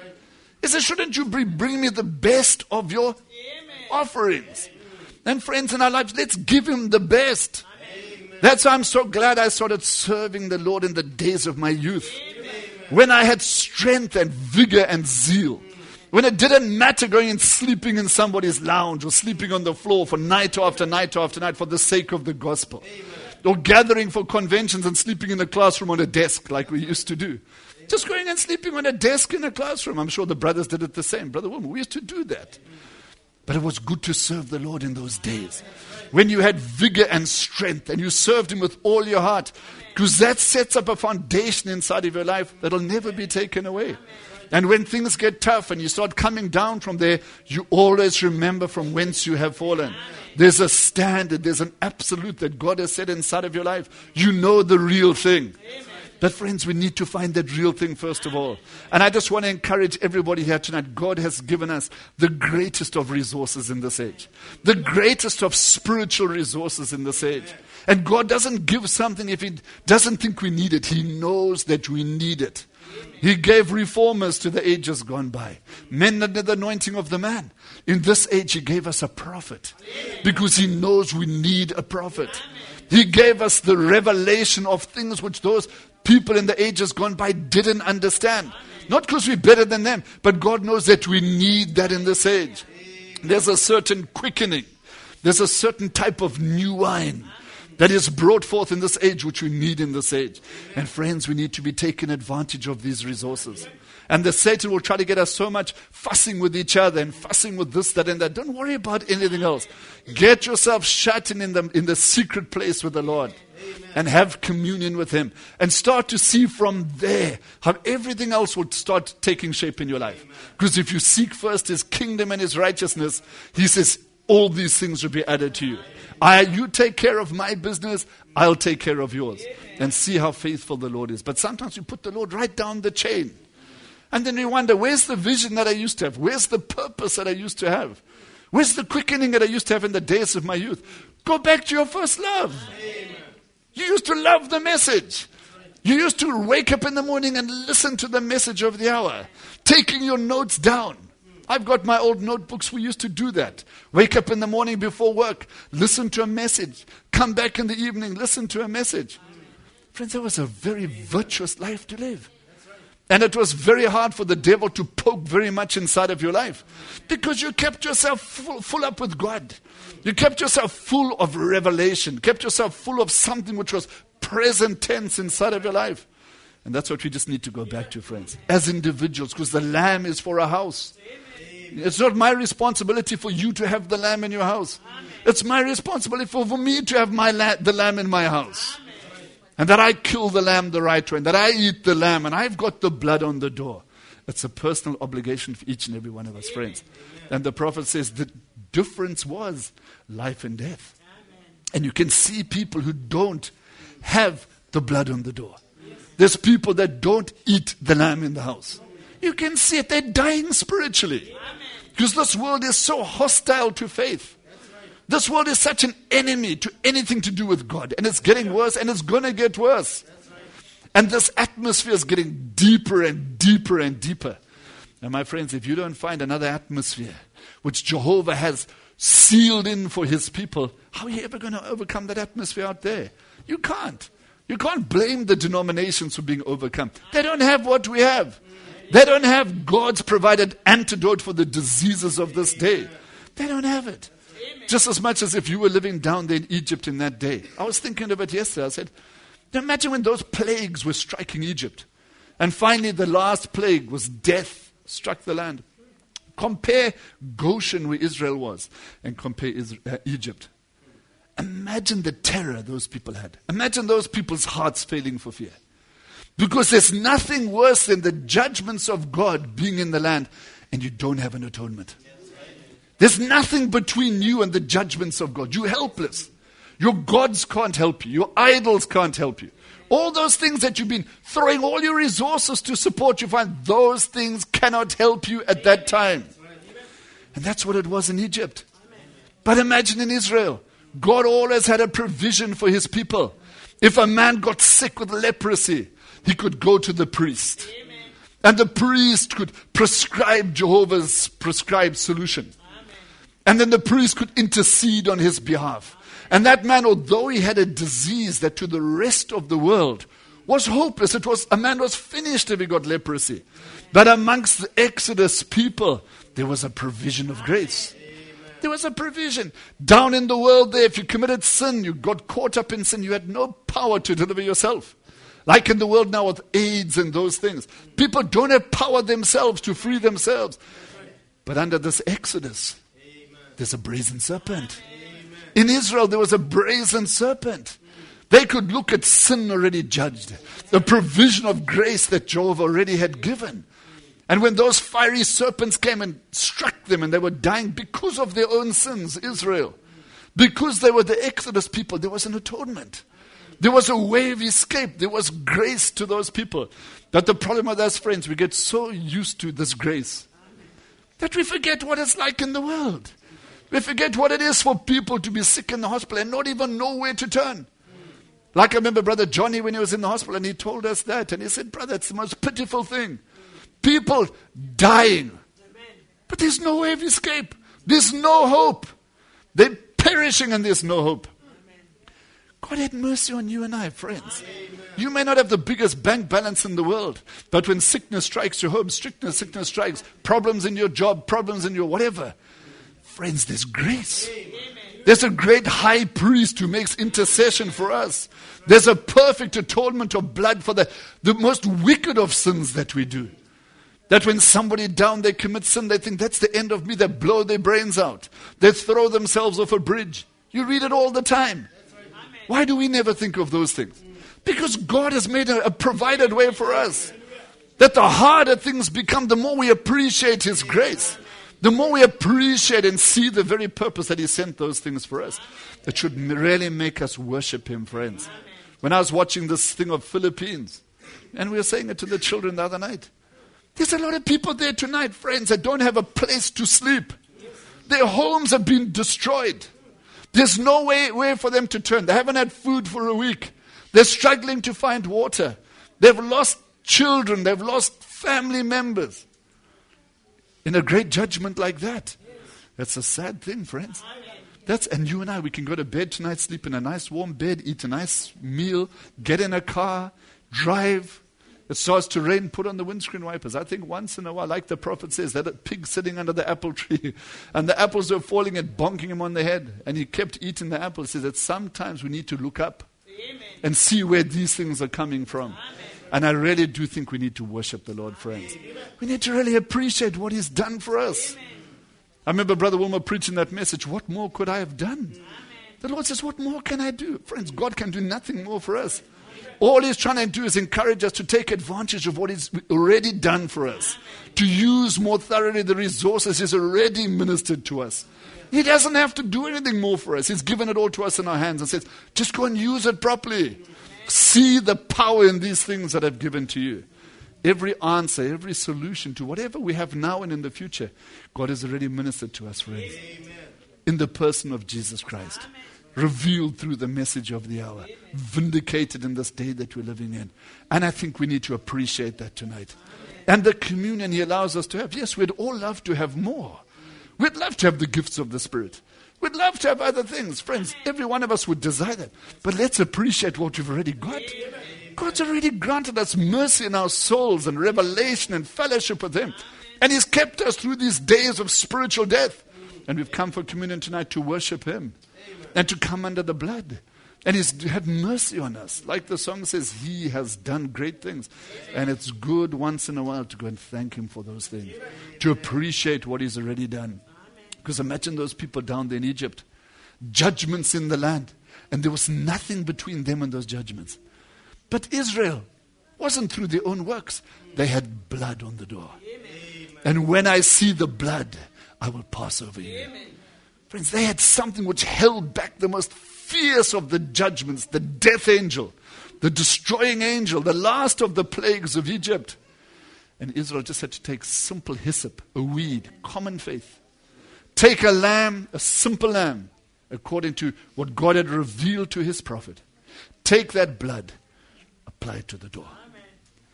He says, shouldn't you bring me the best of your offerings? And friends, in our lives, let's give him the best. That's why I'm so glad I started serving the Lord in the days of my youth. When I had strength and vigor and zeal. When it didn't matter going and sleeping in somebody's lounge or sleeping on the floor for night after night after night for the sake of the gospel. Or gathering for conventions and sleeping in a classroom on a desk like we used to do. Just going and sleeping on a desk in a classroom. I'm sure the brothers did it the same. Brother Wilma, we used to do that. But it was good to serve the Lord in those days. When you had vigor and strength and you served him with all your heart. Because that sets up a foundation inside of your life that will never be taken away. And when things get tough and you start coming down from there, you always remember from whence you have fallen. There's a standard, there's an absolute that God has set inside of your life. You know the real thing. But friends, we need to find that real thing first of all. And I just want to encourage everybody here tonight. God has given us the greatest of resources in this age. The greatest of spiritual resources in this age. And God doesn't give something if He doesn't think we need it. He knows that we need it. He gave reformers to the ages gone by. Men under the anointing of the man. In this age, He gave us a prophet. Because He knows we need a prophet. He gave us the revelation of things which those people in the ages gone by didn't understand. Not because we're better than them, but God knows that we need that in this age. There's a certain quickening. There's a certain type of new wine that is brought forth in this age, which we need in this age. And friends, we need to be taking advantage of these resources. And the Satan will try to get us so much fussing with each other and fussing with this, that, and that. Don't worry about anything else. Get yourself shut in the secret place with the Lord. And have communion with Him. And start to see from there how everything else will start taking shape in your life. Because if you seek first His kingdom and His righteousness, He says, all these things will be added to you. You take care of my business, I'll take care of yours. And see how faithful the Lord is. But sometimes you put the Lord right down the chain. And then you wonder, where's the vision that I used to have? Where's the purpose that I used to have? Where's the quickening that I used to have in the days of my youth? Go back to your first love. You used to love the message. You used to wake up in the morning and listen to the message of the hour. Taking your notes down. I've got my old notebooks. We used to do that. Wake up in the morning before work. Listen to a message. Come back in the evening. Listen to a message. Friends, that was a very virtuous life to live. And it was very hard for the devil to poke very much inside of your life. Because you kept yourself full up with God. You kept yourself full of revelation. Kept yourself full of something which was present tense inside of your life. And that's what we just need to go back to, friends. As individuals, because the lamb is for a house. It's not my responsibility for you to have the lamb in your house. It's my responsibility for me to have the lamb in my house. And that I kill the lamb the right way, and that I eat the lamb, and I've got the blood on the door. It's a personal obligation for each and every one of us, friends. And the prophet says the difference was life and death. And you can see people who don't have the blood on the door. There's people that don't eat the lamb in the house. You can see it. They're dying spiritually. Because this world is so hostile to faith. This world is such an enemy to anything to do with God. And it's getting worse, and it's going to get worse. And this atmosphere is getting deeper and deeper and deeper. And my friends, if you don't find another atmosphere which Jehovah has sealed in for his people, how are you ever going to overcome that atmosphere out there? You can't. You can't blame the denominations for being overcome. They don't have what we have. They don't have God's provided antidote for the diseases of this day. They don't have it. Just as much as if you were living down there in Egypt in that day. I was thinking of it yesterday. I said, imagine when those plagues were striking Egypt. And finally the last plague was death struck the land. Compare Goshen where Israel was and compare Egypt. Imagine the terror those people had. Imagine those people's hearts failing for fear. Because there's nothing worse than the judgments of God being in the land and you don't have an atonement. There's nothing between you and the judgments of God. You're helpless. Your gods can't help you. Your idols can't help you. All those things that you've been throwing all your resources to support, you find those things cannot help you at that time. And that's what it was in Egypt. But imagine in Israel, God always had a provision for his people. If a man got sick with leprosy, he could go to the priest. And the priest could prescribe Jehovah's prescribed solution. And then the priest could intercede on his behalf. And that man, although he had a disease that to the rest of the world was hopeless, a man was finished if he got leprosy. But amongst the Exodus people, there was a provision of grace. There was a provision. Down in the world there, if you committed sin, you got caught up in sin, you had no power to deliver yourself. Like in the world now with AIDS and those things. People don't have power themselves to free themselves. But under this Exodus, there's a brazen serpent. In Israel, there was a brazen serpent. They could look at sin already judged. The provision of grace that Jehovah already had given. And when those fiery serpents came and struck them and they were dying because of their own sins, Israel, because they were the Exodus people, there was an atonement. There was a way of escape. There was grace to those people. But the problem with us, friends, we get so used to this grace that we forget what it's like in the world. We forget what it is for people to be sick in the hospital and not even know where to turn. Like I remember Brother Johnny when he was in the hospital and he told us that. And he said, brother, it's the most pitiful thing. People dying. But there's no way of escape. There's no hope. They're perishing and there's no hope. God had mercy on you and I, friends. You may not have the biggest bank balance in the world, but when sickness strikes your home, sickness strikes, problems in your job, problems in your whatever, friends, there's grace. There's a great high priest who makes intercession for us. There's a perfect atonement of blood for the most wicked of sins that we do. That when somebody down there commits sin, they think that's the end of me. They blow their brains out. They throw themselves off a bridge. You read it all the time. Why do we never think of those things? Because God has made a provided way for us. That the harder things become, the more we appreciate his grace. The more we appreciate and see the very purpose that he sent those things for us. It should really make us worship him, friends. When I was watching this thing of Philippines, and we were saying it to the children the other night, there's a lot of people there tonight, friends, that don't have a place to sleep. Their homes have been destroyed. There's no way for them to turn. They haven't had food for a week. They're struggling to find water. They've lost children. They've lost family members. In a great judgment like that. That's a sad thing, friends. And you and I, we can go to bed tonight, sleep in a nice warm bed, eat a nice meal, get in a car, drive. It starts to rain, put on the windscreen wipers. I think once in a while, like the prophet says, that a pig sitting under the apple tree, and the apples were falling and bonking him on the head, and he kept eating the apples. He says that sometimes we need to look up and see where these things are coming from. And I really do think we need to worship the Lord, friends. We need to really appreciate what he's done for us. I remember Brother Wilmer preaching that message, what more could I have done? The Lord says, what more can I do? Friends, God can do nothing more for us. All He's trying to do is encourage us to take advantage of what He's already done for us, to use more thoroughly the resources He's already ministered to us. He doesn't have to do anything more for us. He's given it all to us in our hands and says, just go and use it properly. See the power in these things that I've given to you. Every answer, every solution to whatever we have now and in the future, God has already ministered to us, friends. Amen. In the person of Jesus Christ. Amen. Revealed through the message of the hour. Amen. Vindicated in this day that we're living in. And I think we need to appreciate that tonight. Amen. And the communion He allows us to have. Yes, we'd all love to have more. We'd love to have the gifts of the Spirit. We'd love to have other things. Friends, every one of us would desire that. But let's appreciate what we've already got. Amen. God's already granted us mercy in our souls and revelation and fellowship with Him. And He's kept us through these days of spiritual death. And we've come for communion tonight to worship Him and to come under the blood. And He's had mercy on us. Like the song says, He has done great things. And it's good once in a while to go and thank Him for those things. To appreciate what He's already done. Because imagine those people down there in Egypt. Judgments in the land. And there was nothing between them and those judgments. But Israel wasn't through their own works. They had blood on the door. Amen. And when I see the blood, I will pass over you. Amen. Friends, they had something which held back the most fierce of the judgments, the death angel, the destroying angel, the last of the plagues of Egypt. And Israel just had to take simple hyssop, a weed, common faith. Take a lamb, a simple lamb, according to what God had revealed to His prophet. Take that blood. Apply it to the door. Amen.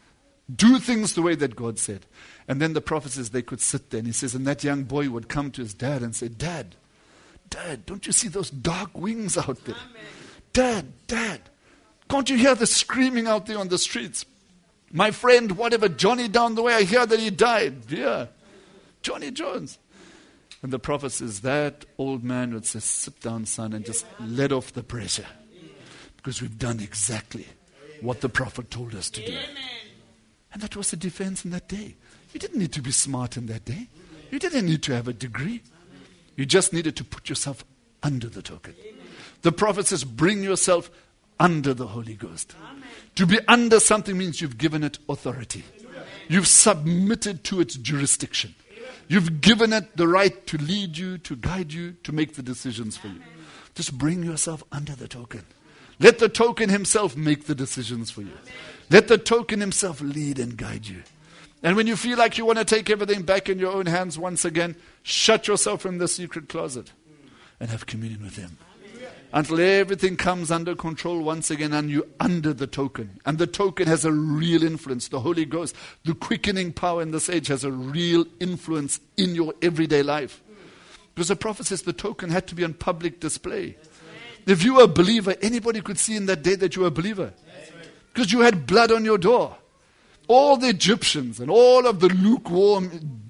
Do things the way that God said. And then the prophet says they could sit there. And he says, and that young boy would come to his dad and say, Dad, don't you see those dark wings out there? Amen. Dad, can't you hear the screaming out there on the streets? My friend, whatever, Johnny down the way, I hear that he died. Yeah, Johnny Jones. And the prophet says, that old man would say, sit down, son, and just let off the pressure. Because we've done exactly what the prophet told us to do. Amen. And that was the defense in that day. You didn't need to be smart in that day. You didn't need to have a degree. You just needed to put yourself under the token. Amen. The prophet says, bring yourself under the Holy Ghost. Amen. To be under something means you've given it authority. Amen. You've submitted to its jurisdiction. Amen. You've given it the right to lead you, to guide you, to make the decisions for you. Amen. Just bring yourself under the token. Let the token himself make the decisions for you. Amen. Let the token himself lead and guide you. And when you feel like you want to take everything back in your own hands once again, shut yourself in the secret closet and have communion with Him. Amen. Until everything comes under control once again and you're under the token. And the token has a real influence. The Holy Ghost, the quickening power in this age has a real influence in your everyday life. Because the prophet says the token had to be on public display. If you were a believer, anybody could see in that day that you were a believer. Because you had blood on your door. All the Egyptians and all of the lukewarm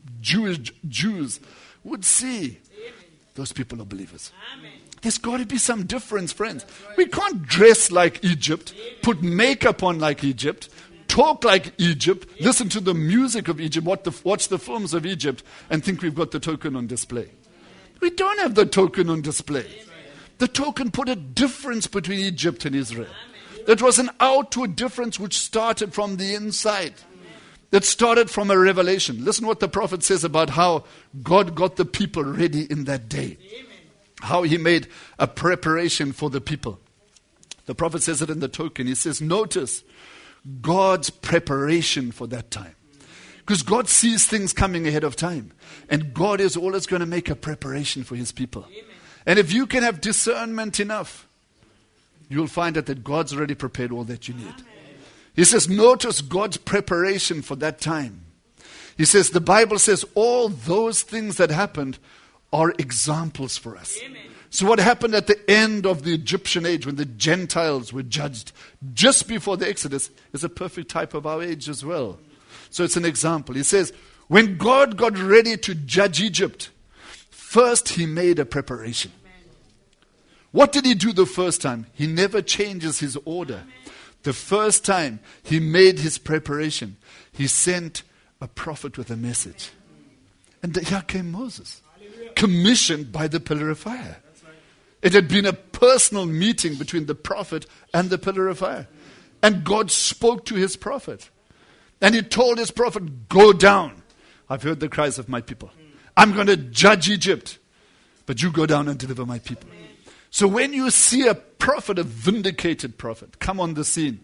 Jews would see those people are believers. There's got to be some difference, friends. We can't dress like Egypt, put makeup on like Egypt, talk like Egypt, listen to the music of Egypt, watch the films of Egypt, and think we've got the token on display. We don't have the token on display. The token put a difference between Egypt and Israel. It was an outward difference which started from the inside. It started from a revelation. Listen what the prophet says about how God got the people ready in that day. How He made a preparation for the people. The prophet says it in the token. He says, notice God's preparation for that time. Because God sees things coming ahead of time. And God is always going to make a preparation for His people. And if you can have discernment enough, you'll find that God's already prepared all that you need. He says, notice God's preparation for that time. He says, the Bible says all those things that happened are examples for us. Amen. So what happened at the end of the Egyptian age when the Gentiles were judged just before the Exodus is a perfect type of our age as well. So it's an example. He says, when God got ready to judge Egypt, first He made a preparation. What did He do the first time? He never changes His order. The first time He made His preparation, He sent a prophet with a message. And here came Moses. commissioned by the pillar of fire. It had been a personal meeting between the prophet and the pillar of fire. And God spoke to his prophet. And he told his prophet, go down. I've heard the cries of my people. I'm going to judge Egypt. But you go down and deliver my people. So when you see a prophet, a vindicated prophet, come on the scene,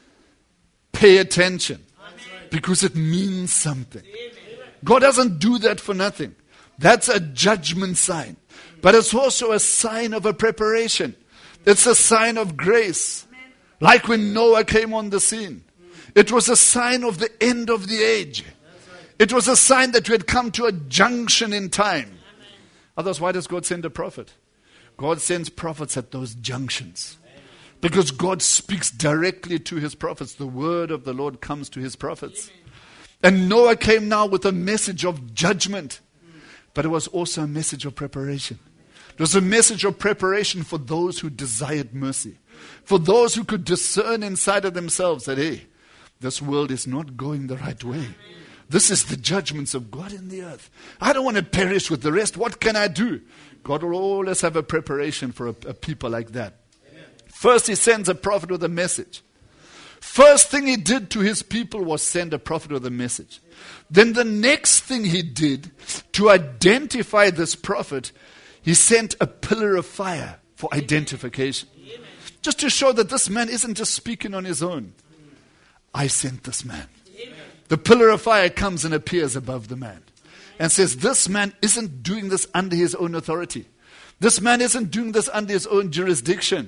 pay attention. Because it means something. God doesn't do that for nothing. That's a judgment sign. But it's also a sign of a preparation. It's a sign of grace. Like when Noah came on the scene. It was a sign of the end of the age. It was a sign that we had come to a junction in time. Otherwise, why does God send a prophet? God sends prophets at those junctions. Because God speaks directly to his prophets. The word of the Lord comes to his prophets. And Noah came now with a message of judgment. But it was also a message of preparation. It was a message of preparation for those who desired mercy. For those who could discern inside of themselves that, hey, this world is not going the right way. This is the judgments of God in the earth. I don't want to perish with the rest. What can I do? God will always have a preparation for a people like that. First, he sends a prophet with a message. First thing he did to his people was send a prophet with a message. Then the next thing he did to identify this prophet, he sent a pillar of fire for identification. Just to show that this man isn't just speaking on his own. I sent this man. The pillar of fire comes and appears above the man and says, this man isn't doing this under his own authority. This man isn't doing this under his own jurisdiction.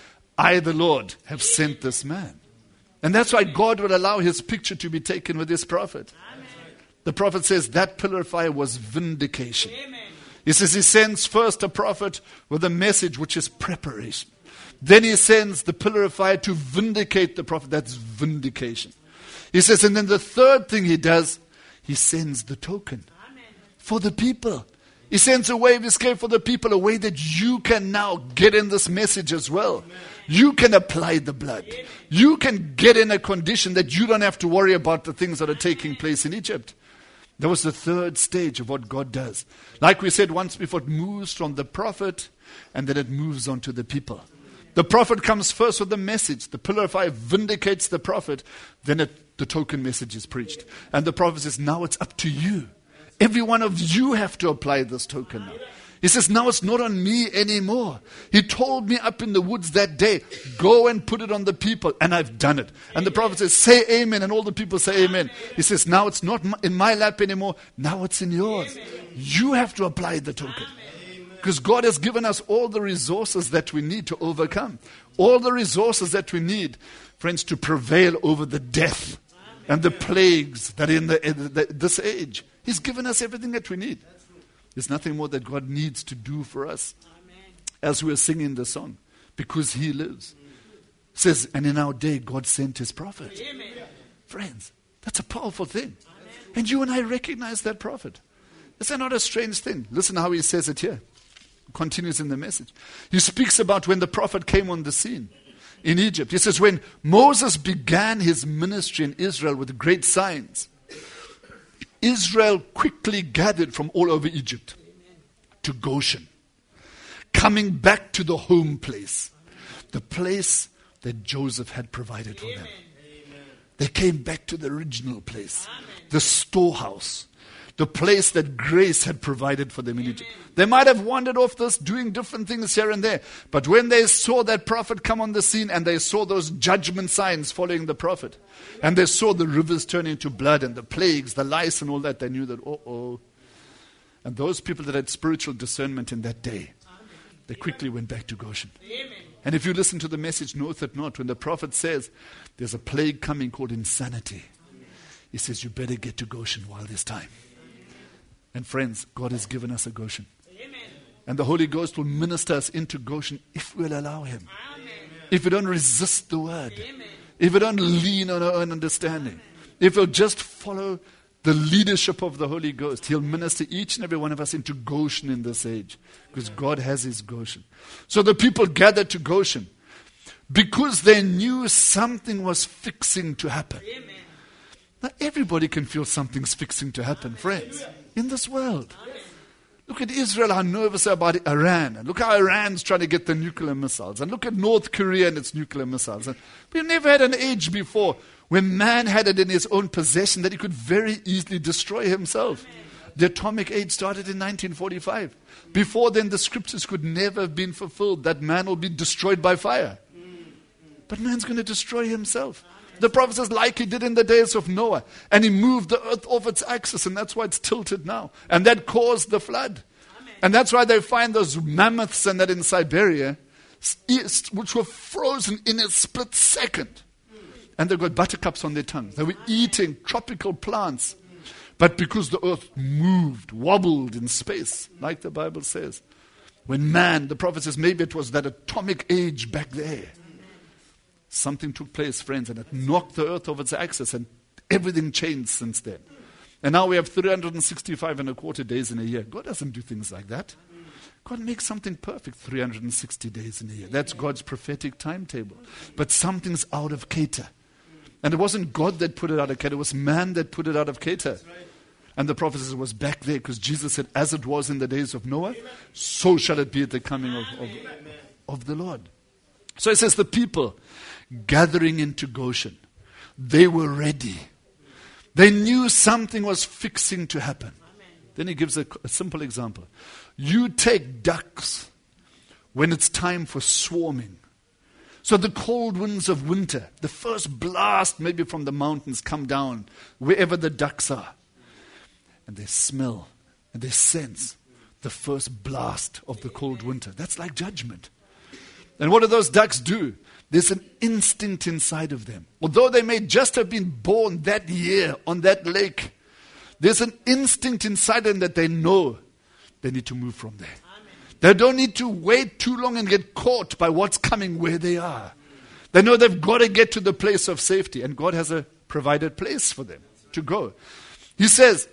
I, the Lord, have sent this man. And that's why God would allow his picture to be taken with his prophet. The prophet says that pillar of fire was vindication. He says he sends first a prophet with a message which is preparation. Then he sends the pillar of fire to vindicate the prophet. That's vindication. He says, and then the third thing he does, he sends the token for the people. He sends a way of escape for the people, a way that you can now get in this message as well. You can apply the blood. You can get in a condition that you don't have to worry about the things that are taking place in Egypt. That was the third stage of what God does. Like we said once before, it moves from the prophet and then it moves on to the people. The prophet comes first with the message. The pillar of fire vindicates the prophet. Then the token message is preached. And the prophet says, now it's up to you. Every one of you have to apply this token now. He says, now it's not on me anymore. He told me up in the woods that day, go and put it on the people. And I've done it. And the prophet says, say amen. And all the people say amen. He says, now it's not in my lap anymore. Now it's in yours. You have to apply the token. Because God has given us all the resources that we need to overcome. All the resources that we need, friends, to prevail over the death and the plagues that are in this age. He's given us everything that we need. There's nothing more that God needs to do for us. As we are singing the song, because he lives. It says, and in our day, God sent his prophet. Friends, that's a powerful thing. And you and I recognize that prophet. Is that not a strange thing? Listen how he says it here. Continues in the message. He speaks about when the prophet came on the scene in Egypt. He says, when Moses began his ministry in Israel with great signs, Israel quickly gathered from all over Egypt to Goshen, coming back to the home place, the place that Joseph had provided for them. They came back to the original place, the storehouse, the place that grace had provided for them in Egypt. They might have wandered off this, doing different things here and there. But when they saw that prophet come on the scene and they saw those judgment signs following the prophet, and they saw the rivers turning into blood and the plagues, the lice and all that, they knew that, And those people that had spiritual discernment in that day, they quickly went back to Goshen. And if you listen to the message, note it not, when the prophet says there's a plague coming called insanity, he says you better get to Goshen while there's time. And friends, God has given us a Goshen. Amen. And the Holy Ghost will minister us into Goshen if we'll allow him. Amen. If we don't resist the word. Amen. If we don't lean on our own understanding. Amen. If we'll just follow the leadership of the Holy Ghost, he'll minister each and every one of us into Goshen in this age. Because God has his Goshen. So the people gathered to Goshen because they knew something was fixing to happen. Amen. Now everybody can feel something's fixing to happen, friends. In this world. Look at Israel, how nervous they are about Iran. And look how Iran's trying to get the nuclear missiles. And look at North Korea and its nuclear missiles. And we've never had an age before when man had it in his own possession that he could very easily destroy himself. The atomic age started in 1945. Before then, the scriptures could never have been fulfilled, that man will be destroyed by fire. But man's going to destroy himself. The prophet says, like he did in the days of Noah. And he moved the earth off its axis, and that's why it's tilted now. And that caused the flood. And that's why they find those mammoths and that in Siberia, which were frozen in a split second. And they've got buttercups on their tongues. They were eating tropical plants. But because the earth moved, wobbled in space, like the Bible says. When man, the prophet says, maybe it was that atomic age back there. Something took place, friends, and it knocked the earth off its axis, and everything changed since then. And now we have 365 and a quarter days in a year. God doesn't do things like that. God makes something perfect 360 days in a year. That's God's prophetic timetable. But something's out of cater. And it wasn't God that put it out of cater. It was man that put it out of cater. And the prophet says it was back there because Jesus said, as it was in the days of Noah, so shall it be at the coming of the Lord. So it says the people gathering into Goshen, they were ready. They knew something was fixing to happen. Then he gives a simple example. You take ducks when it's time for swarming. So the cold winds of winter, the first blast maybe from the mountains come down wherever the ducks are. And they smell and they sense the first blast of the cold winter. That's like judgment. And what do those ducks do? There's an instinct inside of them. Although they may just have been born that year on that lake, there's an instinct inside them that they know they need to move from there. They don't need to wait too long and get caught by what's coming where they are. They know they've got to get to the place of safety, and God has a provided place for them to go. He says,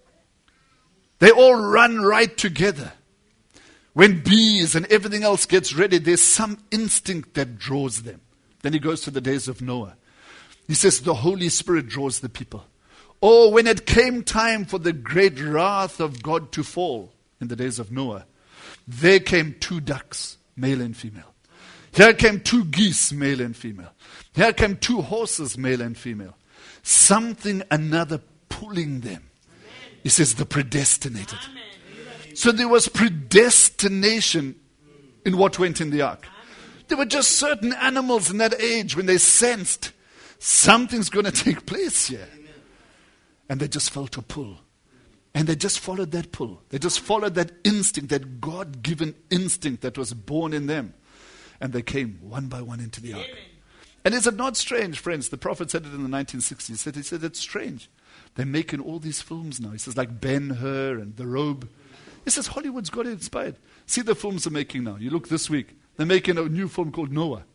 they all run right together. When bees and everything else gets ready, there's some instinct that draws them. Then he goes to the days of Noah. He says the Holy Spirit draws the people. Oh, when it came time for the great wrath of God to fall in the days of Noah, there came 2 ducks, male and female. Here came 2 geese, male and female. Here came 2 horses, male and female. Something another pulling them. He says the predestinated. So there was predestination in what went in the ark. There were just certain animals in that age when they sensed something's going to take place here. And they just felt a pull. And they just followed that pull. They just followed that instinct, that God-given instinct that was born in them. And they came one by one into the ark. And is it not strange, friends? The prophet said it in the 1960s. He said it's strange. They're making all these films now. He says like Ben-Hur and The Robe. He says Hollywood's got it inspired. See the films they're making now. You look this week. They're making a new film called Noah.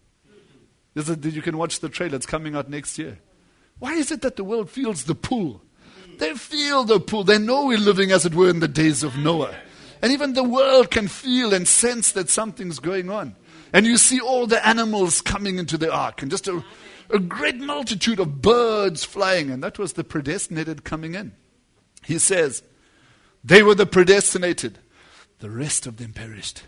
You can watch the trailer. It's coming out next year. Why is it that the world feels the pull? They feel the pull. They know we're living, as it were, in the days of Noah. And even the world can feel and sense that something's going on. And you see all the animals coming into the ark. And just a great multitude of birds flying. And that was the predestinated coming in. He says, they were the predestinated. The rest of them perished.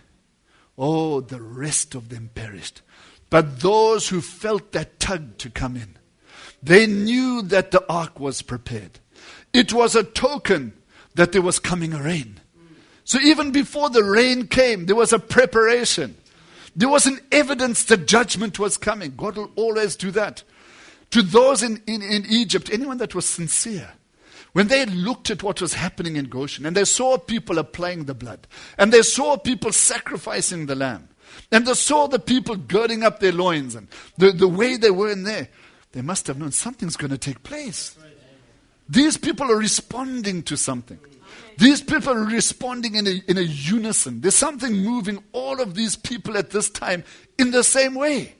Oh, the rest of them perished. But those who felt that tug to come in, they knew that the ark was prepared. It was a token that there was coming a rain. So even before the rain came, there was a preparation. There was an evidence that judgment was coming. God will always do that. To those in Egypt, anyone that was sincere, when they looked at what was happening in Goshen, and they saw people applying the blood, and they saw people sacrificing the lamb, and they saw the people girding up their loins, and the way they were in there, they must have known something's going to take place. These people are responding to something. These people are responding in a unison. There's something moving all of these people at this time in the same way.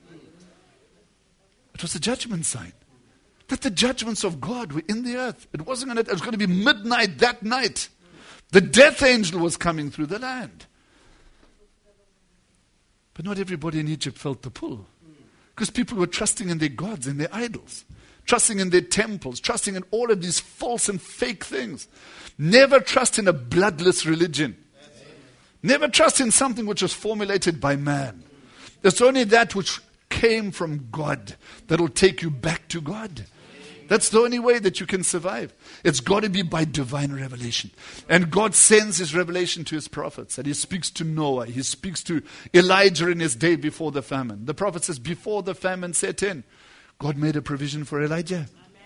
It was a judgment sign. That the judgments of God were in the earth. It was going to be midnight that night. The death angel was coming through the land. But not everybody in Egypt felt the pull. Because people were trusting in their gods and their idols. Trusting in their temples. Trusting in all of these false and fake things. Never trust in a bloodless religion. Never trust in something which was formulated by man. It's only that which came from God that will take you back to God. That's the only way that you can survive. It's got to be by divine revelation. And God sends his revelation to his prophets. And he speaks to Noah. He speaks to Elijah in his day before the famine. The prophet says, before the famine set in, God made a provision for Elijah.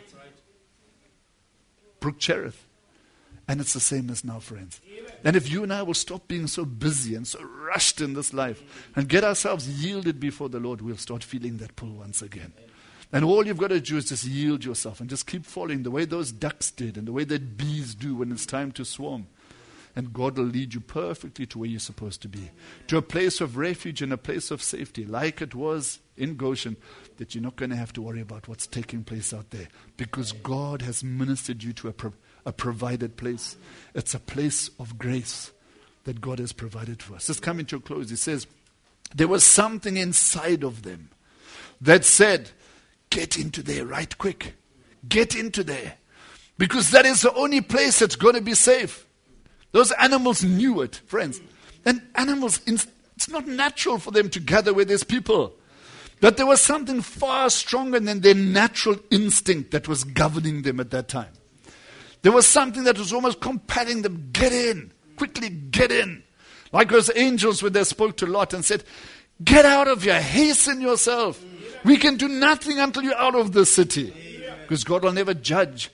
Brook Cherith. And it's the same as now, friends. And if you and I will stop being so busy and so rushed in this life and get ourselves yielded before the Lord, we'll start feeling that pull once again. And all you've got to do is just yield yourself and just keep following the way those ducks did and the way that bees do when it's time to swarm. And God will lead you perfectly to where you're supposed to be. To a place of refuge and a place of safety, like it was in Goshen, that you're not going to have to worry about what's taking place out there. Because God has ministered you to a provided place. It's a place of grace that God has provided for us. Just coming to a close, he says, there was something inside of them that said, get into there right quick. Get into there. Because that is the only place that's going to be safe. Those animals knew it, friends. And animals, it's not natural for them to gather where there's people. But there was something far stronger than their natural instinct that was governing them at that time. There was something that was almost compelling them, get in, quickly get in. Like those angels when they spoke to Lot and said, get out of here, hasten yourself. We can do nothing until you're out of the city. Because God will never judge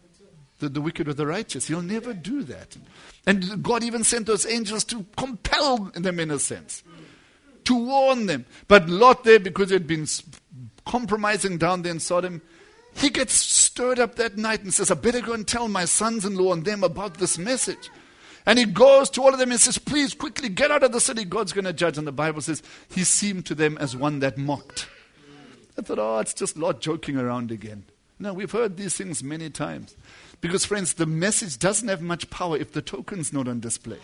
the wicked with the righteous. He'll never do that. And God even sent those angels to compel them in a sense. To warn them. But Lot there, because he had been compromising down there in Sodom, he gets stirred up that night and says, I better go and tell my sons-in-law and them about this message. And he goes to all of them and says, please quickly get out of the city. God's going to judge. And the Bible says, he seemed to them as one that mocked. I thought, it's just Lot joking around again. No, we've heard these things many times. Because, friends, the message doesn't have much power if the token's not on display.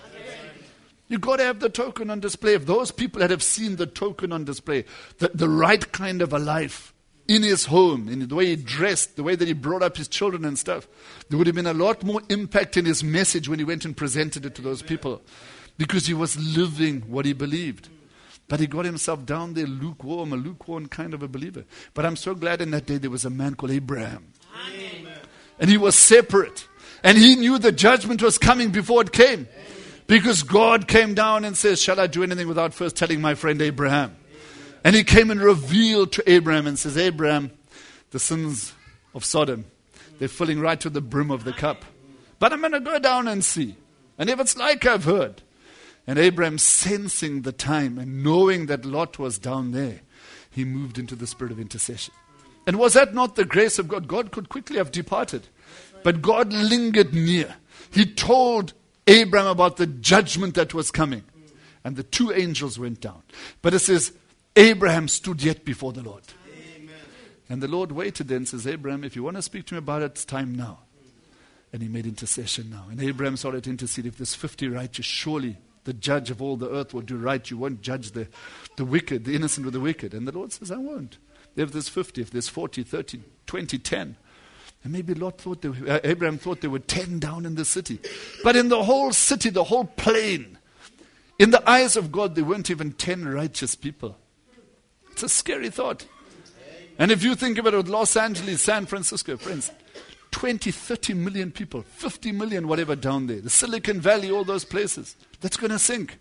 You've got to have the token on display. If those people that have seen the token on display, the right kind of a life in his home, in the way he dressed, the way that he brought up his children and stuff, there would have been a lot more impact in his message when he went and presented it to those people. Because he was living what he believed. But he got himself down there lukewarm, a lukewarm kind of a believer. But I'm so glad in that day there was a man called Abraham. Amen. And he was separate. And he knew the judgment was coming before it came. Because God came down and says, shall I do anything without first telling my friend Abraham? And he came and revealed to Abraham and says, Abraham, the sins of Sodom, they're filling right to the brim of the cup. But I'm going to go down and see. And if it's like I've heard. And Abraham, sensing the time and knowing that Lot was down there, he moved into the spirit of intercession. And was that not the grace of God? God could quickly have departed. But God lingered near. He told Abraham about the judgment that was coming. And the two angels went down. But it says, Abraham stood yet before the Lord. Amen. And the Lord waited there and says, Abraham, if you want to speak to me about it, it's time now. And he made intercession now. And Abraham started to intercede. If there's 50 righteous, surely the judge of all the earth will do right. You won't judge the wicked, the innocent with the wicked. And the Lord says, I won't. If there's 50, if there's 40, 30, 20, 10. And maybe Abraham thought there were 10 down in the city. But in the whole city, the whole plain, in the eyes of God, there weren't even 10 righteous people. It's a scary thought. And if you think about it with Los Angeles, San Francisco, friends, 20, 30 million people, 50 million, whatever down there. The Silicon Valley, all those places. That's going to sink.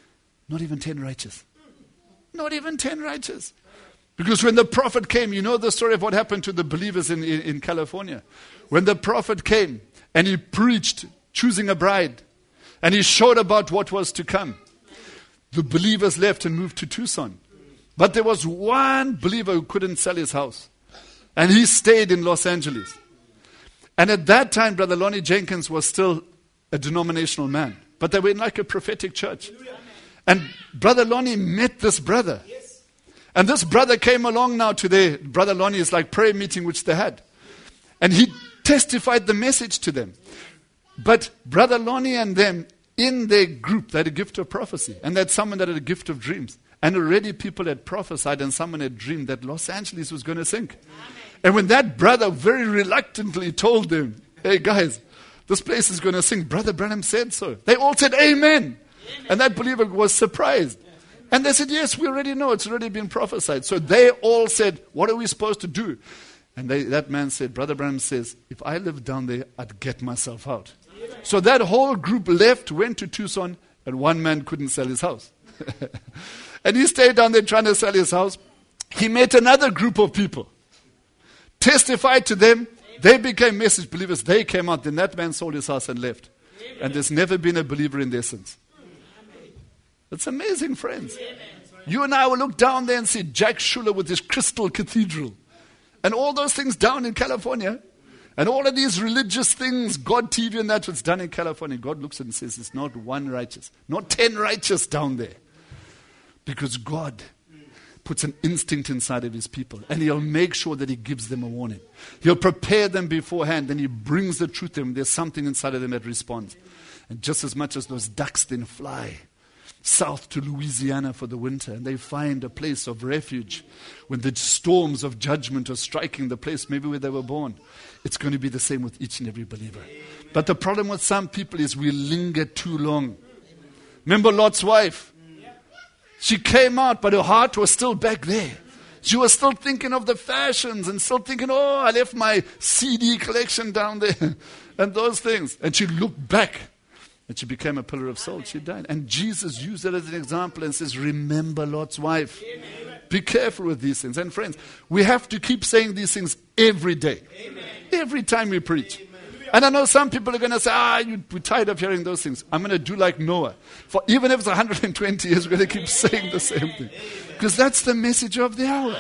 Not even 10 righteous. Not even 10 righteous. Because when the prophet came, you know the story of what happened to the believers in California. When the prophet came and he preached choosing a bride and he showed about what was to come, the believers left and moved to Tucson. But there was one believer who couldn't sell his house. And he stayed in Los Angeles. And at that time, Brother Lonnie Jenkins was still a denominational man. But they were in like a prophetic church. And Brother Lonnie met this brother. And this brother came along now to their, Brother Lonnie's like prayer meeting which they had. And he testified the message to them. But Brother Lonnie and them, in their group, they had a gift of prophecy. And they had someone that had a gift of dreams. And already people had prophesied and someone had dreamed that Los Angeles was going to sink. And when that brother very reluctantly told them, hey guys, this place is going to sink, Brother Branham said so. They all said amen. And that believer was surprised. And they said, yes, we already know. It's already been prophesied. So they all said, what are we supposed to do? And that man said, Brother Branham says, if I lived down there, I'd get myself out. So that whole group left, went to Tucson, and one man couldn't sell his house. And he stayed down there trying to sell his house. He met another group of people, testified to them. They became message believers. They came out. Then that man sold his house and left. And there's never been a believer in there since. It's amazing, friends. You and I will look down there and see Jack Schuller with his Crystal Cathedral. And all those things down in California. And all of these religious things, God TV and that's what's done in California. God looks and says, it's not one righteous, not 10 righteous down there. Because God puts an instinct inside of his people. And he'll make sure that he gives them a warning. He'll prepare them beforehand. Then he brings the truth to them. There's something inside of them that responds. And just as much as those ducks then fly south to Louisiana for the winter, and they find a place of refuge when the storms of judgment are striking the place maybe where they were born. It's going to be the same with each and every believer. But the problem with some people is we linger too long. Remember Lot's wife? She came out, but her heart was still back there. She was still thinking of the fashions and still thinking, oh, I left my CD collection down there and those things. And she looked back and she became a pillar of salt. She died. And Jesus used that as an example and says, remember Lot's wife. Amen. Be careful with these things. And friends, we have to keep saying these things every day. Amen. Every time we preach. Amen. And I know some people are going to say, we're tired of hearing those things. I'm going to do like Noah. For even if it's 120 years, we're going to keep saying the same thing. Because that's the message of the hour.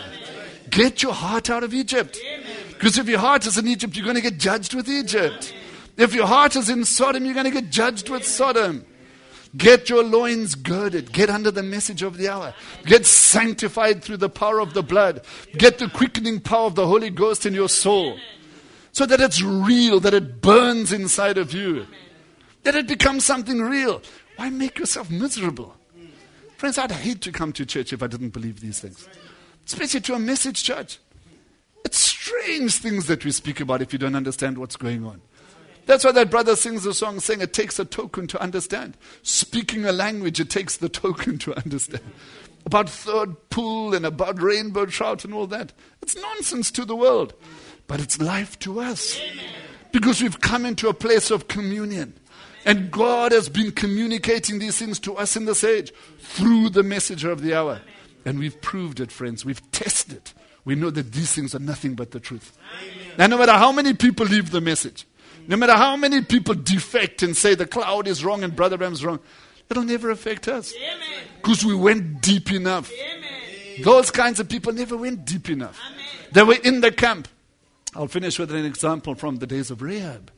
Get your heart out of Egypt. Because if your heart is in Egypt, you're going to get judged with Egypt. If your heart is in Sodom, you're going to get judged with Sodom. Get your loins girded. Get under the message of the hour. Get sanctified through the power of the blood. Get the quickening power of the Holy Ghost in your soul. So that it's real, that it burns inside of you. That it becomes something real. Why make yourself miserable? Friends, I'd hate to come to church if I didn't believe these things. Especially to a message church. It's strange things that we speak about if you don't understand what's going on. That's why that brother sings a song saying it takes a token to understand. Speaking a language, it takes the token to understand. About third pool and about rainbow trout and all that. It's nonsense to the world. But it's life to us. Because we've come into a place of communion. And God has been communicating these things to us in this age through the messenger of the hour. And we've proved it, friends. We've tested it. We know that these things are nothing but the truth. And no matter how many people leave the message, no matter how many people defect and say the cloud is wrong and Brother Branham's wrong, it'll never affect us. Because we went deep enough. Those kinds of people never went deep enough. They were in the camp. I'll finish with an example from the days of Rahab.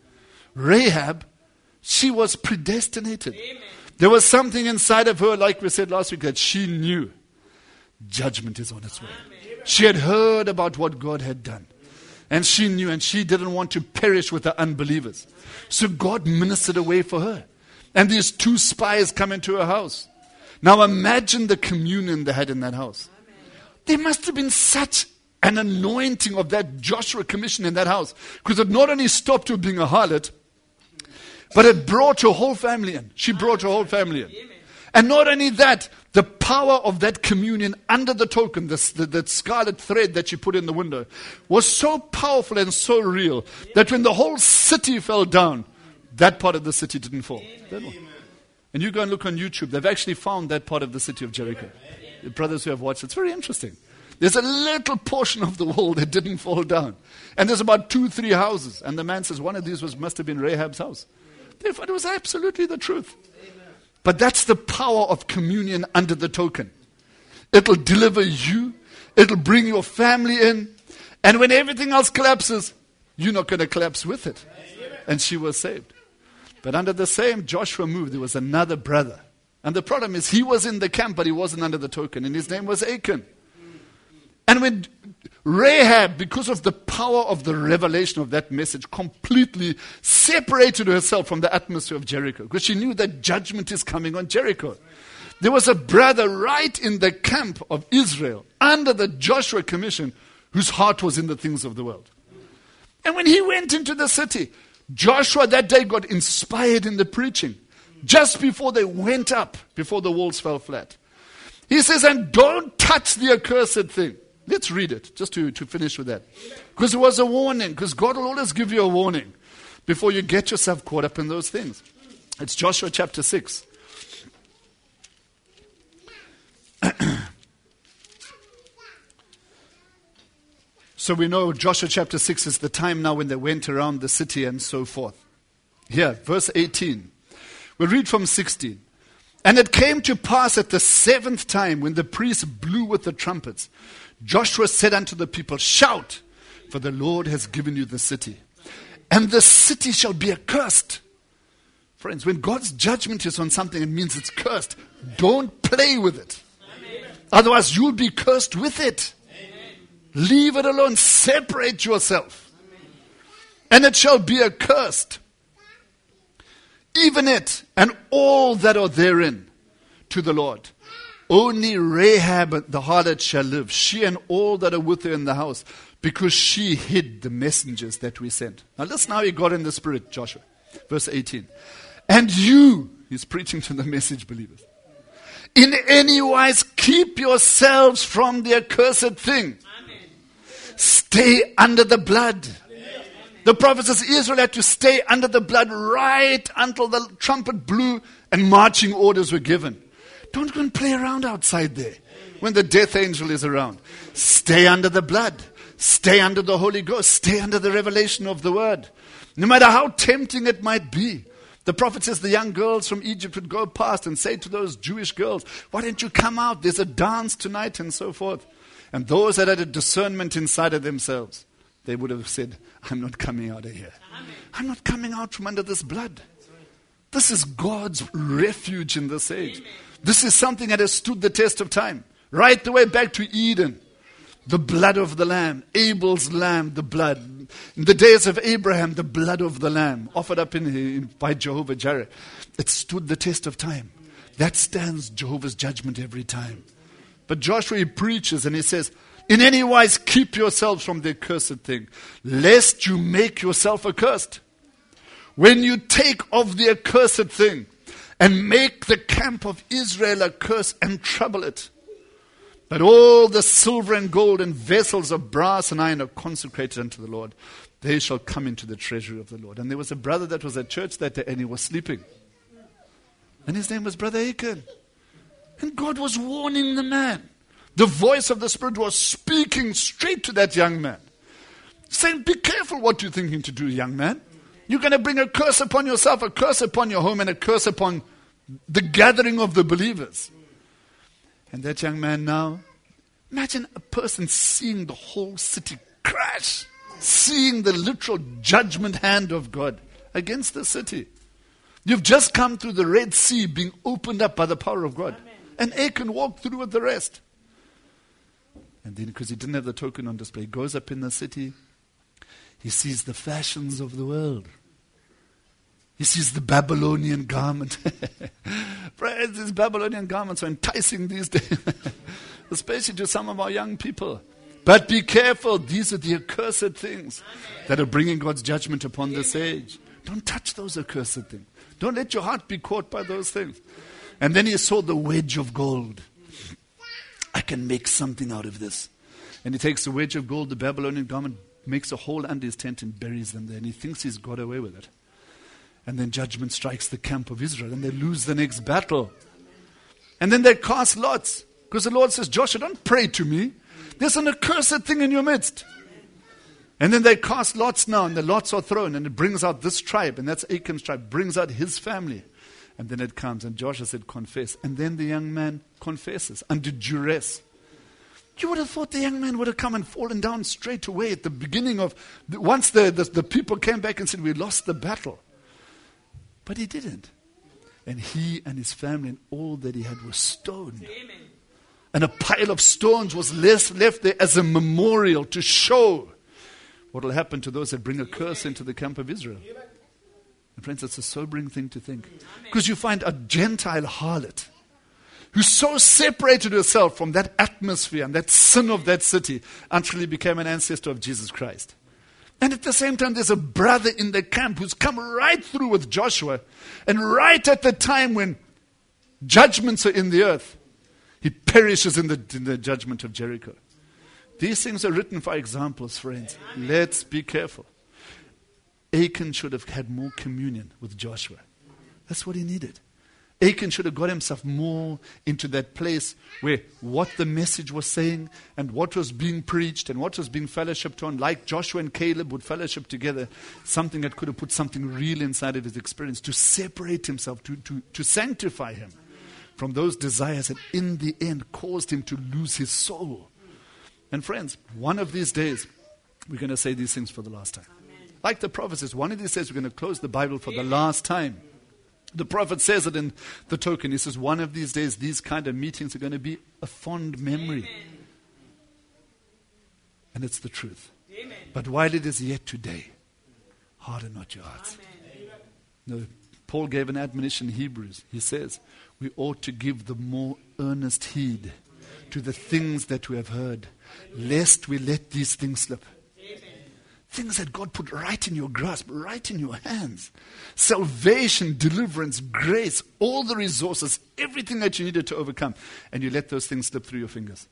Rahab, she was predestinated. Amen. There was something inside of her, like we said last week, that she knew judgment is on its way. Amen. She had heard about what God had done. And she knew, and she didn't want to perish with the unbelievers. So God ministered a way for her. And these two spies come into her house. Now imagine the communion they had in that house. There must have been such an anointing of that Joshua commission in that house. Because it not only stopped her being a harlot, but it brought her whole family in. She brought her whole family in. And not only that, the power of that communion under the token, the scarlet thread that she put in the window, was so powerful and so real that when the whole city fell down, that part of the city didn't fall. And you go and look on YouTube, they've actually found that part of the city of Jericho. The brothers who have watched, it's very interesting. There's a little portion of the wall that didn't fall down. And there's about 2-3 houses. And the man says one of these must have been Rahab's house. Therefore, it was absolutely the truth. But that's the power of communion under the token. It'll deliver you. It'll bring your family in. And when everything else collapses, you're not going to collapse with it. And she was saved. But under the same Joshua move, there was another brother. And the problem is he was in the camp, but he wasn't under the token. And his name was Achan. And when Rahab, because of the power of the revelation of that message, completely separated herself from the atmosphere of Jericho, because she knew that judgment is coming on Jericho. There was a brother right in the camp of Israel, under the Joshua commission, whose heart was in the things of the world. And when he went into the city, Joshua that day got inspired in the preaching. just before they went up, before the walls fell flat. He says, and don't touch the accursed thing. Let's read it, just to finish with that. Because it was a warning, because God will always give you a warning before you get yourself caught up in those things. It's Joshua chapter 6. So we know Joshua chapter 6 is the time now when they went around the city and so forth. Here, verse 18. We'll read from 16. And it came to pass at the 7th time when the priests blew with the trumpets, Joshua said unto the people, shout, for the Lord has given you the city. And the city shall be accursed. Friends, when God's judgment is on something, it means it's cursed. Don't play with it. Amen. Otherwise, you'll be cursed with it. Amen. Leave it alone. Separate yourself. Amen. And it shall be accursed. Even it and all that are therein to the Lord. Only Rahab the harlot shall live, she and all that are with her in the house, because she hid the messengers that we sent. Now listen how he got in the spirit, Joshua. Verse 18. And you, he's preaching to the message believers, in any wise keep yourselves from the accursed thing. Amen. Stay under the blood. Amen. The prophet says Israel had to stay under the blood right until the trumpet blew and marching orders were given. Don't go and play around outside there when the death angel is around. Stay under the blood. Stay under the Holy Ghost. Stay under the revelation of the word. No matter how tempting it might be. The prophet says the young girls from Egypt would go past and say to those Jewish girls, why don't you come out? There's a dance tonight and so forth. And those that had a discernment inside of themselves, they would have said, I'm not coming out of here. I'm not coming out from under this blood. This is God's refuge in this age. This is something that has stood the test of time. Right the way back to Eden. The blood of the lamb. Abel's lamb, the blood. In the days of Abraham, the blood of the lamb. Offered up by Jehovah Jireh. It stood the test of time. That stands Jehovah's judgment every time. But Joshua, he preaches and he says, in any wise keep yourselves from the accursed thing, lest you make yourself accursed. When you take of the accursed thing, and make the camp of Israel a curse and trouble it. But all the silver and gold and vessels of brass and iron are consecrated unto the Lord. They shall come into the treasury of the Lord. And there was a brother that was at church that day and he was sleeping. And his name was Brother Achan. And God was warning the man. The voice of the Spirit was speaking straight to that young man. Saying, be careful what you're thinking to do, young man. You're going to bring a curse upon yourself, a curse upon your home, and a curse upon the gathering of the believers. And that young man now, imagine a person seeing the whole city crash, seeing the literal judgment hand of God against the city. You've just come through the Red Sea being opened up by the power of God. Amen. And Achan walked through with the rest. And then because he didn't have the token on display, he goes up in the city. He sees the fashions of the world. He sees the Babylonian garment. Friends, these Babylonian garments are enticing these days. Especially to some of our young people. But be careful. These are the accursed things that are bringing God's judgment upon this age. Don't touch those accursed things. Don't let your heart be caught by those things. And then he saw the wedge of gold. I can make something out of this. And he takes the wedge of gold, the Babylonian garment, makes a hole under his tent and buries them there. And he thinks he's got away with it. And then judgment strikes the camp of Israel and they lose the next battle. And then they cast lots. Because the Lord says, Joshua, don't pray to me. There's an accursed thing in your midst. And then they cast lots now and the lots are thrown and it brings out this tribe. And that's Achan's tribe. Brings out his family. And then it comes and Joshua said, confess. And then the young man confesses under duress. You would have thought the young man would have come and fallen down straight away at the beginning of, once the people came back and said, we lost the battle. But he didn't. And he and his family and all that he had was stoned. Amen. And a pile of stones was left there as a memorial to show what will happen to those that bring a curse into the camp of Israel. Amen. And friends, it's a sobering thing to think. Because you find a Gentile harlot who so separated herself from that atmosphere and that sin of that city until he became an ancestor of Jesus Christ. And at the same time, there's a brother in the camp who's come right through with Joshua. And right at the time when judgments are in the earth, he perishes in the judgment of Jericho. These things are written for examples, friends. Let's be careful. Achan should have had more communion with Joshua. That's what he needed. Achan should have got himself more into that place where what the message was saying and what was being preached and what was being fellowshipped on, like Joshua and Caleb would fellowship together, something that could have put something real inside of his experience to separate himself, to sanctify him from those desires that in the end caused him to lose his soul. And friends, one of these days, we're going to say these things for the last time. Like the prophet says, one of these days we're going to close the Bible for the last time. The prophet says it in the token. He says, one of these days, these kind of meetings are going to be a fond memory. And it's the truth. Amen. But while it is yet today, harden not your hearts. No, Paul gave an admonition in Hebrews. He says, we ought to give the more earnest heed to the things that we have heard, lest we let these things slip. Things that God put right in your grasp, right in your hands. Salvation, deliverance, grace, all the resources, everything that you needed to overcome. And you let those things slip through your fingers.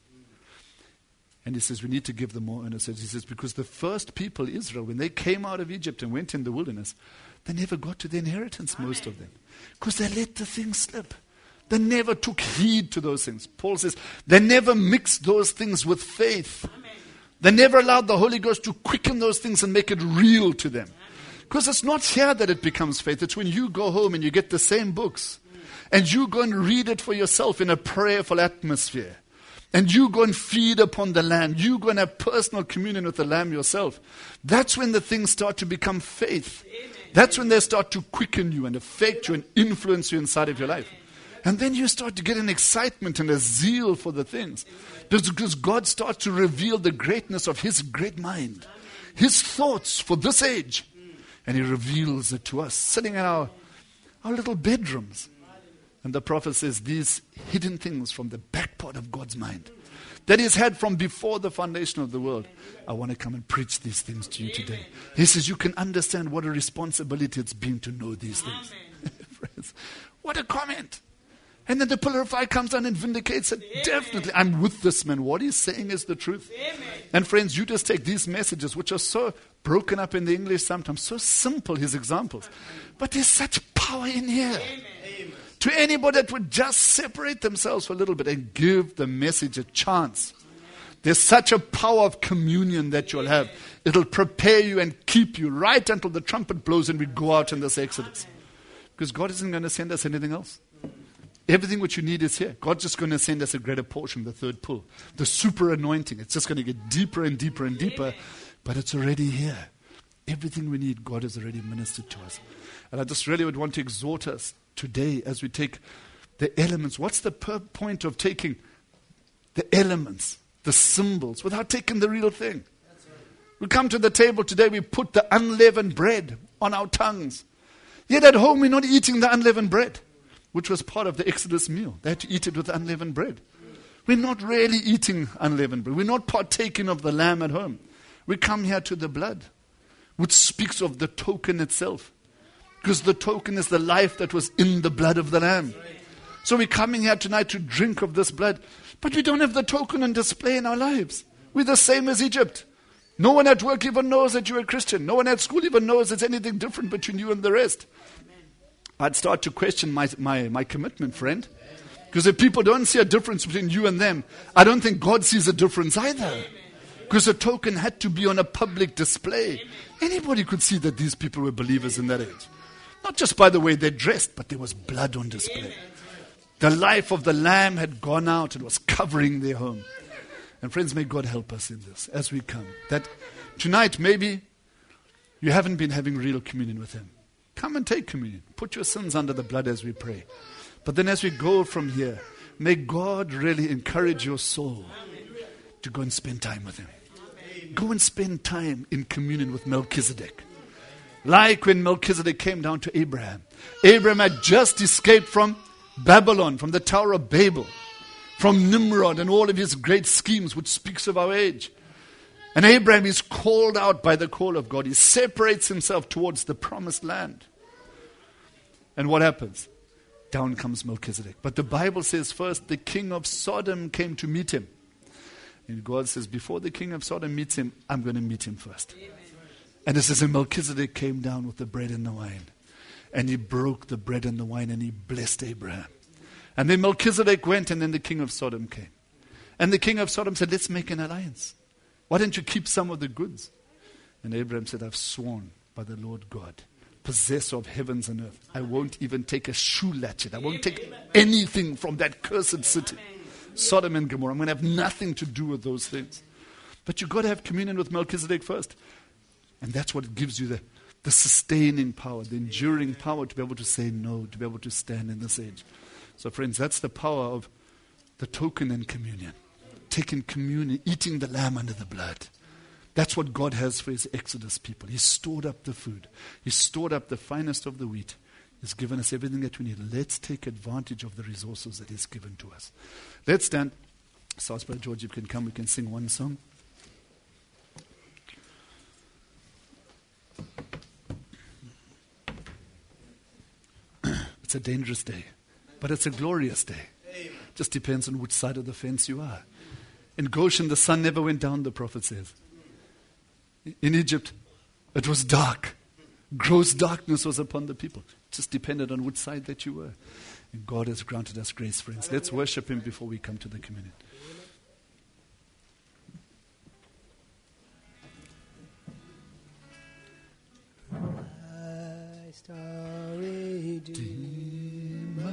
And he says we need to give them more earnest. He says because the first people, Israel, when they came out of Egypt and went in the wilderness, they never got to their inheritance, most of them. Because they let the things slip. They never took heed to those things. Paul says they never mixed those things with faith. They never allowed the Holy Ghost to quicken those things and make it real to them. Because it's not here that it becomes faith. It's when you go home and you get the same books. And you go and read it for yourself in a prayerful atmosphere. And you go and feed upon the Lamb. You go and have personal communion with the Lamb yourself. That's when the things start to become faith. That's when they start to quicken you and affect you and influence you inside of your life. And then you start to get an excitement and a zeal for the things. Because God starts to reveal the greatness of His great mind. His thoughts for this age. And He reveals it to us, sitting in our little bedrooms. And the prophet says, these hidden things from the back part of God's mind that He's had from before the foundation of the world. I want to come and preach these things to you today. He says, you can understand what a responsibility it's been to know these things. Friends, what a comment. And then the pillar of fire comes down and vindicates it. Amen. Definitely, I'm with this man. What he's saying is the truth. Amen. And friends, you just take these messages, which are so broken up in the English sometimes, so simple, his examples. But there's such power in here. Amen. To anybody that would just separate themselves for a little bit and give the message a chance. There's such a power of communion that you'll have. It'll prepare you and keep you right until the trumpet blows and we go out in this Exodus. Because God isn't going to send us anything else. Everything which you need is here. God's just going to send us a greater portion, the third pull. The super anointing. It's just going to get deeper and deeper and deeper. But it's already here. Everything we need, God has already ministered to us. And I just really would want to exhort us today as we take the elements. What's the point of taking the elements, the symbols, without taking the real thing? We come to the table today, we put the unleavened bread on our tongues. Yet at home we're not eating the unleavened bread, which was part of the Exodus meal. They had to eat it with unleavened bread. We're not really eating unleavened bread. We're not partaking of the lamb at home. We come here to the blood, which speaks of the token itself. Because the token is the life that was in the blood of the lamb. So we're coming here tonight to drink of this blood. But we don't have the token on display in our lives. We're the same as Egypt. No one at work even knows that you're a Christian. No one at school even knows there's anything different between you and the rest. I'd start to question my commitment, friend. Because if people don't see a difference between you and them, I don't think God sees a difference either. Because the token had to be on a public display. Anybody could see that these people were believers in that age. Not just by the way they dressed, but there was blood on display. The life of the lamb had gone out. It was covering their home. And friends, may God help us in this as we come. That tonight, maybe you haven't been having real communion with Him. Come and take communion. Put your sins under the blood as we pray. But then as we go from here, may God really encourage your soul to go and spend time with Him. Go and spend time in communion with Melchizedek. Like when Melchizedek came down to Abraham. Abraham had just escaped from Babylon, from the Tower of Babel, from Nimrod and all of his great schemes, which speaks of our age. And Abraham is called out by the call of God. He separates himself towards the promised land. And what happens? Down comes Melchizedek. But the Bible says first the king of Sodom came to meet him. And God says, before the king of Sodom meets him, I'm going to meet him first. Amen. And it says, and Melchizedek came down with the bread and the wine. And he broke the bread and the wine and he blessed Abraham. And then Melchizedek went and then the king of Sodom came. And the king of Sodom said, let's make an alliance. Why don't you keep some of the goods? And Abraham said, I've sworn by the Lord God, possessor of heavens and earth, I won't even take a shoe latchet. I won't take anything from that cursed city. Sodom and Gomorrah. I'm going to have nothing to do with those things. But you've got to have communion with Melchizedek first. And that's what gives you the sustaining power, the enduring power to be able to say no, to be able to stand in this age. So friends, that's the power of the token in communion. Taking communion, eating the lamb under the blood. That's what God has for his Exodus people. He stored up the food. He stored up the finest of the wheat. He's given us everything that we need. Let's take advantage of the resources that he's given to us. Let's stand. So, Brother George, if you can come, we can sing one song. It's a dangerous day, but it's a glorious day. Just depends on which side of the fence you are. In Goshen, the sun never went down, the prophet says. In Egypt, it was dark. Gross darkness was upon the people. It just depended on which side that you were. And God has granted us grace, friends. Let's worship him before we come to the communion. Christ our Redeemer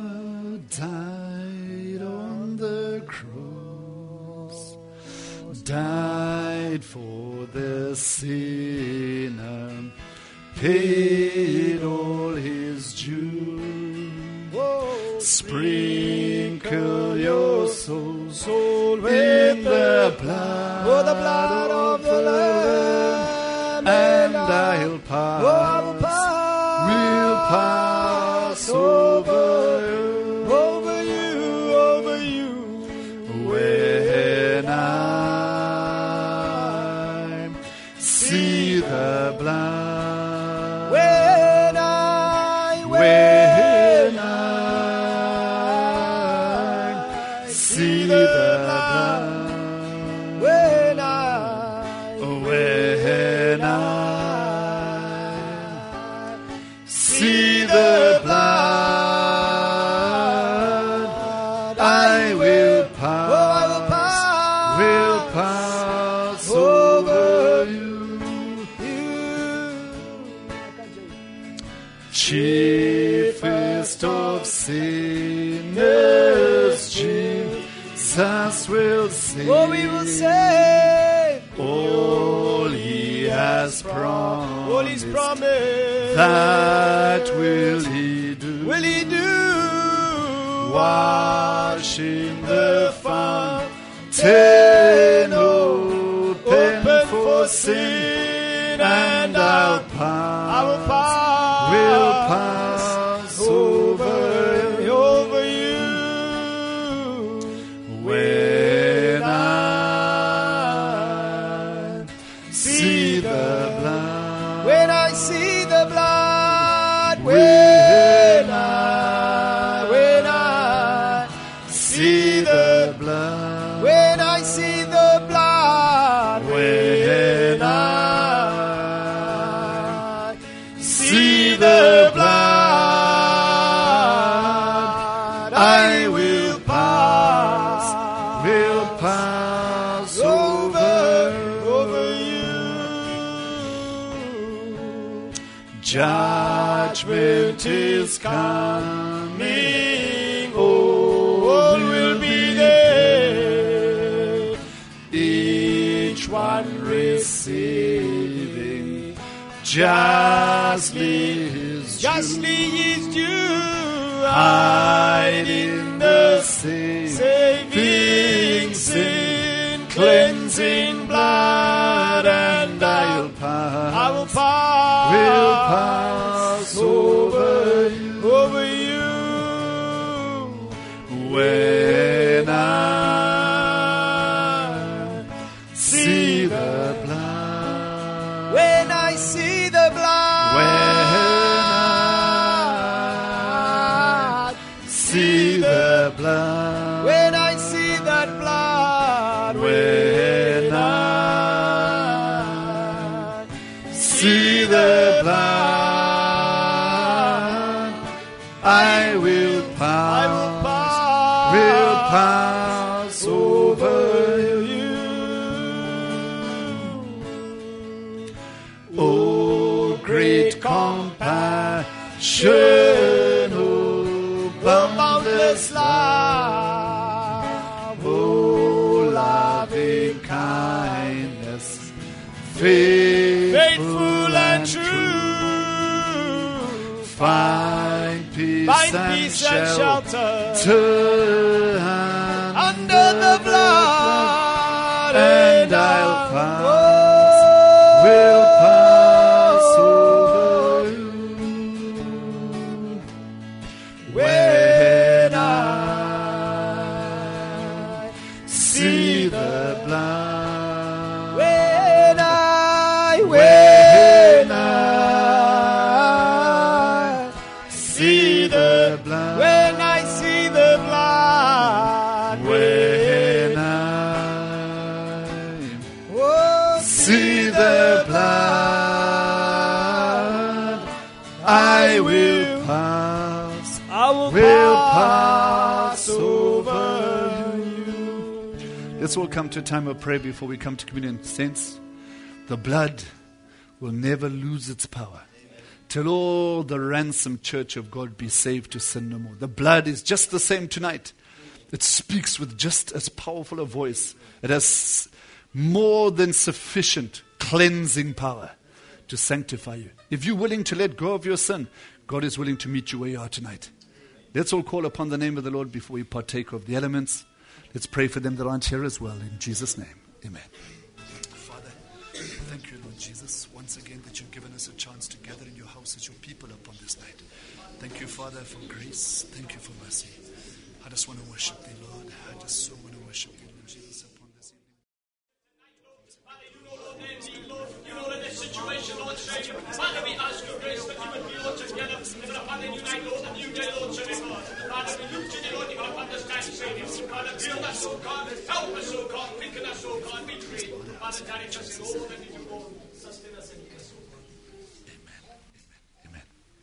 died on the cross, died for the sinner, paid all his due. Whoa, Sprinkle your soul with the blood, the blood of the Lamb, and I'll pass, we'll pass over you when I see the blood, when I see the blood, when I see the blood, I will pass over you. Chiefest of sinners, Jesus will save. Oh, we will say all he has promised. all his promise. That will he do. Will he do? Wash in the fountain open for sin, and I'll pass, will pass over you when I see the blood, when I see the blood, when I see the blood, when I see the blood, when I see the blood, I will pass over you. Judgment is coming, all will be there, each one receiving justly his due. Hide in the saving sin, cleansing blood, and I'll pass, will pass over you when I see the schön, oh boundless love, oh loving kindness, faithful and true, find peace and shelter under the blood, and I'll pass, will pass over you when I see the blood, when I see the blood, when I see the blood, when I see the blood, I will pass, pass over you. Let's all come to a time of prayer before we come to communion. Saints, the blood will never lose its power till all the ransomed church of God be saved to sin no more. The blood is just the same tonight. It speaks with just as powerful a voice. It has more than sufficient cleansing power to sanctify you. If you're willing to let go of your sin, God is willing to meet you where you are tonight. Let's all call upon the name of the Lord before we partake of the elements. Let's pray for them that aren't here as well. In Jesus' name, amen. Father, thank you, Lord Jesus, once again that you've given us a chance to gather in your house as your people upon this night. Thank you, Father, for grace. Thank you for mercy. I just want to worship thee, Lord. I just so want to worship you, Lord Jesus, upon this evening. You know the situation, Lord, Father, we ask your grace that you would be all together, even upon the new night, Lord, a new day, Lord, Father, we look to you, Lord, you have understand, Savior. Father, build us, oh God, help us, oh God, quicken us, oh God, be great. Father, direct us in all that we do, Lord, sustain us and keep us, oh God. Amen.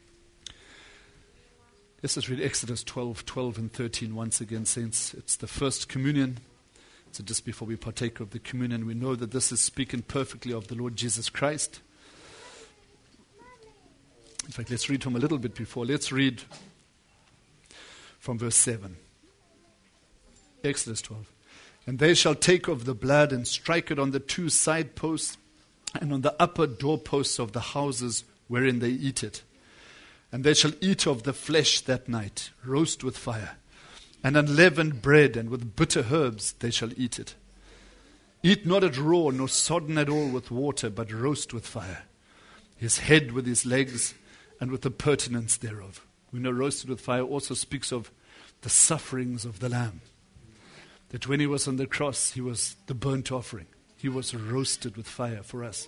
Let's just read Exodus 12 and 13 once again, saints. It's the first communion. So just before we partake of the communion, we know that this is speaking perfectly of the Lord Jesus Christ. In fact, let's read from a little bit before. Let's read from verse 7. Exodus 12. And they shall take of the blood and strike it on the two side posts and on the upper doorposts of the houses wherein they eat it. And they shall eat of the flesh that night, roast with fire. And unleavened bread, and with bitter herbs they shall eat it. Eat not it raw, nor sodden at all with water, but roast with fire. His head with his legs, and with the pertinence thereof. We know roasted with fire also speaks of the sufferings of the Lamb. That when he was on the cross, he was the burnt offering. He was roasted with fire for us.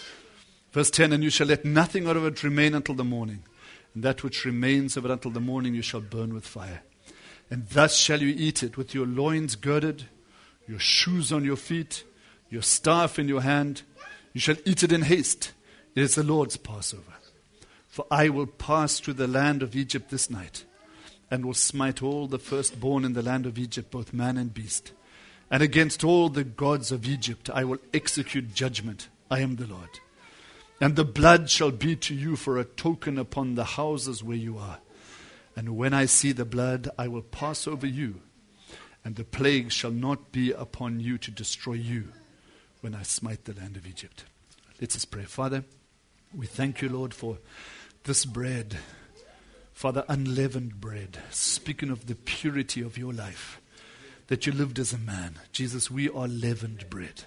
Verse 10, and you shall let nothing out of it remain until the morning. And that which remains of it until the morning you shall burn with fire. And thus shall you eat it, with your loins girded, your shoes on your feet, your staff in your hand. You shall eat it in haste. It is the Lord's Passover. For I will pass through the land of Egypt this night, and will smite all the firstborn in the land of Egypt, both man and beast. And against all the gods of Egypt I will execute judgment. I am the Lord. And the blood shall be to you for a token upon the houses where you are. And when I see the blood, I will pass over you, and the plague shall not be upon you to destroy you when I smite the land of Egypt. Let us pray. Father, we thank you, Lord, for this bread. Father, unleavened bread, speaking of the purity of your life, that you lived as a man. Jesus, we are leavened bread.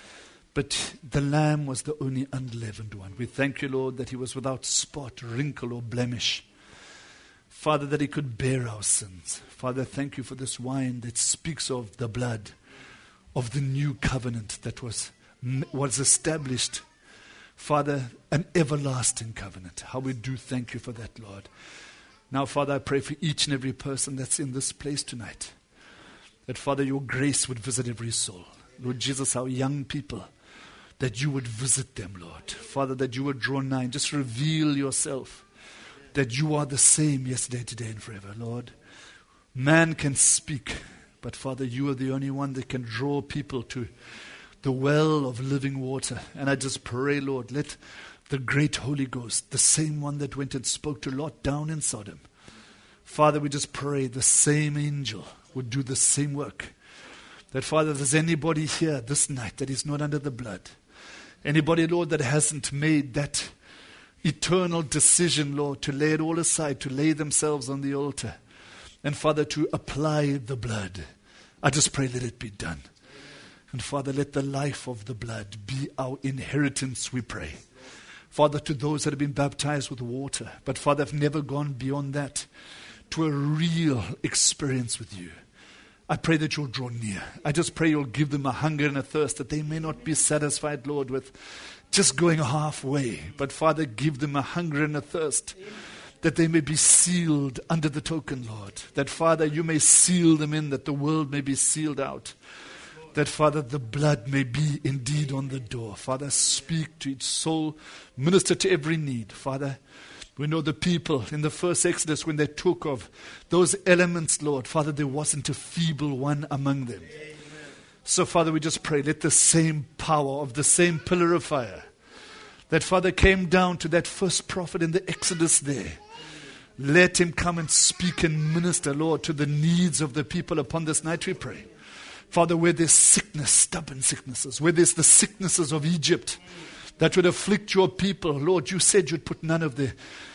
But the Lamb was the only unleavened one. We thank you, Lord, that he was without spot, wrinkle, or blemish. Father, that he could bear our sins. Father, thank you for this wine that speaks of the blood of the new covenant that was established. Father, an everlasting covenant. How we do thank you for that, Lord. Now, Father, I pray for each and every person that's in this place tonight, that, Father, your grace would visit every soul. Lord Jesus, our young people, that you would visit them, Lord. Father, that you would draw nigh and just reveal yourself, that you are the same yesterday, today, and forever, Lord. Man can speak, but Father, you are the only one that can draw people to the well of living water. And I just pray, Lord, let the great Holy Ghost, the same one that went and spoke to Lot down in Sodom. Father, we just pray the same angel would do the same work. That, Father, if there's anybody here this night that is not under the blood, anybody, Lord, that hasn't made that eternal decision, Lord, to lay it all aside, to lay themselves on the altar, and, Father, to apply the blood, I just pray let it be done. And, Father, let the life of the blood be our inheritance, we pray. Father, to those that have been baptized with water, but, Father, have never gone beyond that to a real experience with you, I pray that you'll draw near. I just pray you'll give them a hunger and a thirst, that they may not be satisfied, Lord, with just going halfway. But, Father, give them a hunger and a thirst, that they may be sealed under the token, Lord. That, Father, you may seal them in, that the world may be sealed out. That, Father, the blood may be indeed on the door. Father, speak to each soul. Minister to every need. Father, we know the people in the first Exodus, when they took of those elements, Lord, Father, there wasn't a feeble one among them. Amen. So, Father, we just pray, let the same power of the same pillar of fire that, Father, came down to that first prophet in the Exodus there, let him come and speak and minister, Lord, to the needs of the people upon this night, we pray. Father, where there's sickness, stubborn sicknesses, where there's the sicknesses of Egypt that would afflict your people, Lord, you said you'd put none of the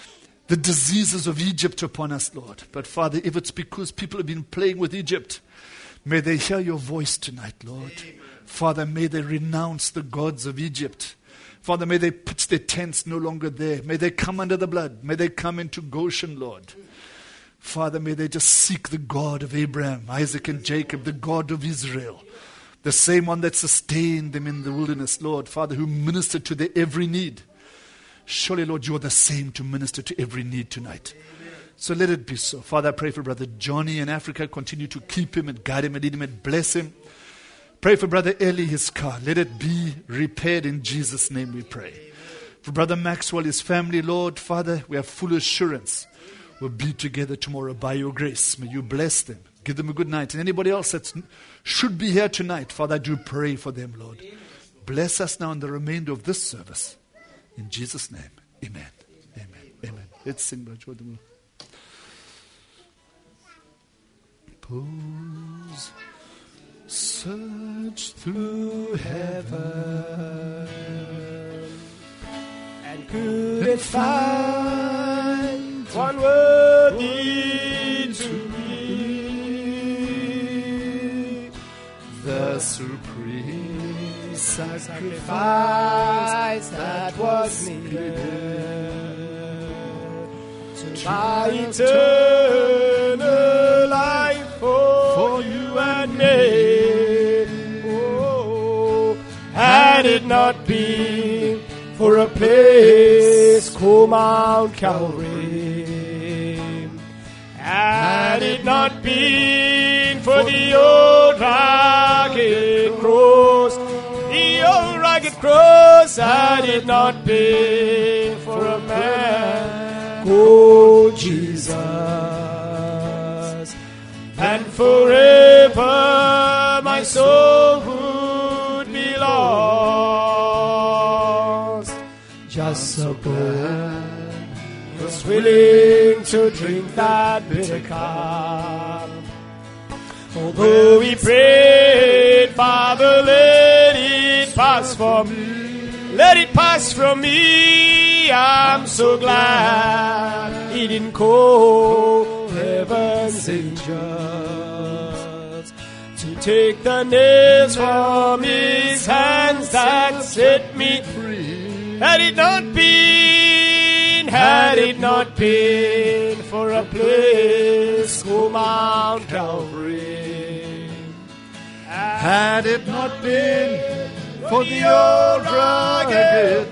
diseases of Egypt upon us, Lord. But, Father, if it's because people have been playing with Egypt, may they hear your voice tonight, Lord. Amen. Father, may they renounce the gods of Egypt. Father, may they pitch their tents no longer there. May they come under the blood. May they come into Goshen, Lord. Father, may they just seek the God of Abraham, Isaac, and Jacob, the God of Israel, the same one that sustained them in the wilderness, Lord. Father, who ministered to their every need. Surely, Lord, you are the same to minister to every need tonight. Amen. So let it be so. Father, I pray for Brother Johnny in Africa. Continue to keep him and guide him and lead him and bless him. Pray for Brother Eli, his car. Let it be repaired in Jesus' name, we pray. Amen. For Brother Maxwell, his family, Lord, Father, we have full assurance we'll be together tomorrow by your grace. May you bless them. Give them a good night. And anybody else that should be here tonight, Father, I do pray for them, Lord. Amen. Bless us now in the remainder of this service. In Jesus' name, amen. Amen. Amen. Let's sing, Brother Jordan. Pose, search through heaven, and could it find one worthy to be the supreme sacrifice that was needed to buy eternal life for you and me? Oh, had it not been for a place called Mount Calvary, had it not been for the old rugged cross, had it not been for a man called Jesus, and forever my soul would be lost. Just so good was willing to drink that bitter cup, although he prayed, Father, let it pass from me. Let it pass from me. I'm so glad he didn't call heaven's angels to take the nails from his hands that set me free. Had it not been for a place called Mount Calvary, had it not been for the old rugged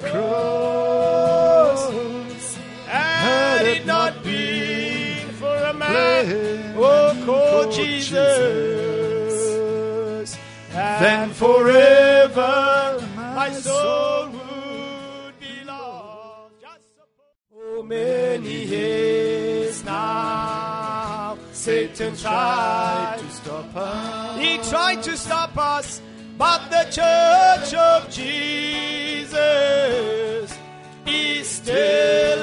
cross, had it not been for a man called Jesus, then forever my soul would be lost. Oh, many years now Satan tried to stop us. He tried to stop us, but the church of Jesus is still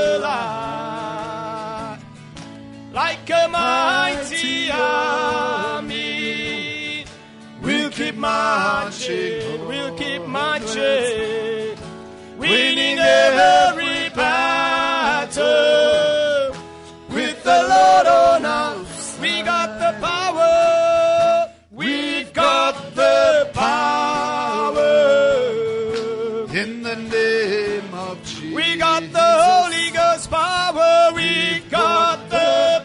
alive. Like a mighty army, we'll keep marching, winning every battle. With the Lord on us, we got the power, we've got the power. In the name of Jesus. We got the Holy Ghost power, we got the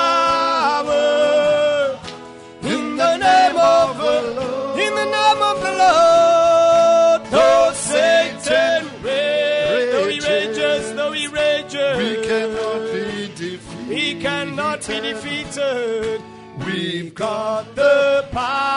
power. In the name of the Lord, in the name of the Lord. Though Satan rages, though he rages, we cannot be defeated. he cannot be defeated. We've got the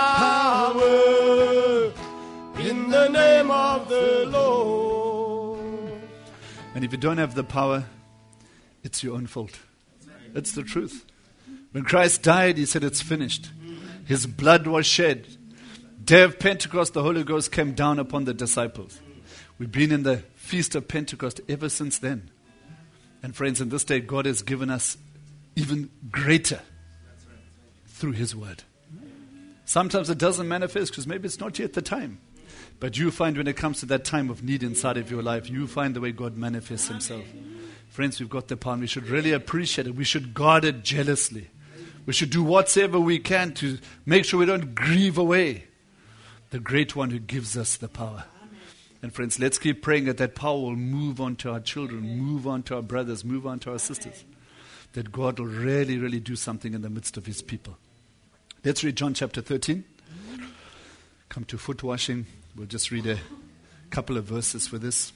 power in the name of the Lord. And if you don't have the power, it's your own fault. It's the truth. When Christ died, he said it's finished. His blood was shed. Day of Pentecost, the Holy Ghost came down upon the disciples. We've been in the Feast of Pentecost ever since then. And friends, in this day, God has given us even greater through His Word. Sometimes it doesn't manifest because maybe it's not yet the time. But you find when it comes to that time of need inside of your life, you find the way God manifests Himself. Friends, we've got the power and we should really appreciate it. We should guard it jealously. We should do whatever we can to make sure we don't grieve away the great one who gives us the power. And friends, let's keep praying that that power will move on to our children, move on to our brothers, move on to our sisters. That God will really, really do something in the midst of His people. Let's read John chapter 13. Come to foot washing. We'll just read a couple of verses for this.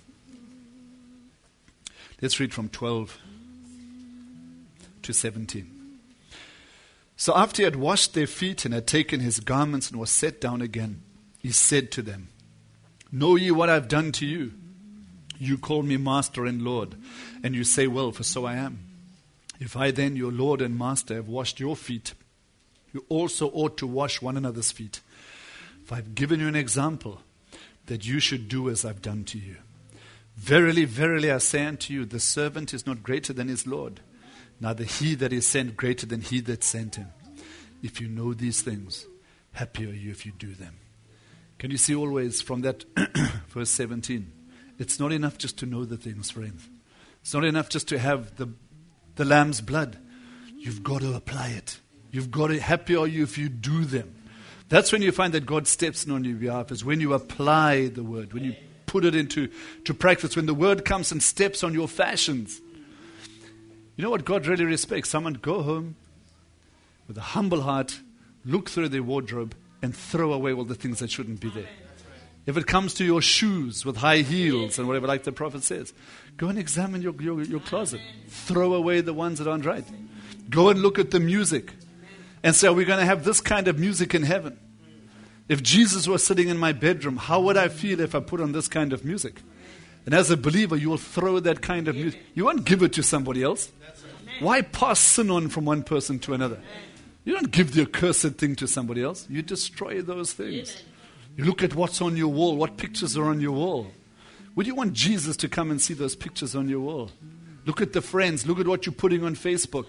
Let's read from 12 to 17. So after he had washed their feet and had taken his garments and was set down again, he said to them, Know ye what I have done to you? You call me Master and Lord, and you say, Well, for so I am. If I then, your Lord and Master, have washed your feet, you also ought to wash one another's feet. For I have given you an example, that you should do as I've done to you. Verily, verily, I say unto you, the servant is not greater than his Lord, neither he that is sent greater than he that sent him. If you know these things, happy are you if you do them. Can you see always from that verse 17? It's not enough just to know the things, friends. It's not enough just to have the lamb's blood. You've got to apply it. You've got to, happy are you if you do them. That's when you find that God steps in on your behalf, is when you apply the word, when you put it into practice, when the word comes and steps on your fashions. You know what God really respects? Someone go home with a humble heart, look through their wardrobe, and throw away all the things that shouldn't be there. If it comes to your shoes with high heels and whatever, like the prophet says, go and examine your closet. Throw away the ones that aren't right. Go and look at the music and say, are we going to have this kind of music in heaven? If Jesus was sitting in my bedroom, how would I feel if I put on this kind of music? And as a believer, you will throw that kind of music. You won't give it to somebody else. Why pass sin on from one person to another? You don't give the accursed thing to somebody else. You destroy those things. You look at what's on your wall, what pictures are on your wall. Would you want Jesus to come and see those pictures on your wall? Look at the friends. Look at what you're putting on Facebook.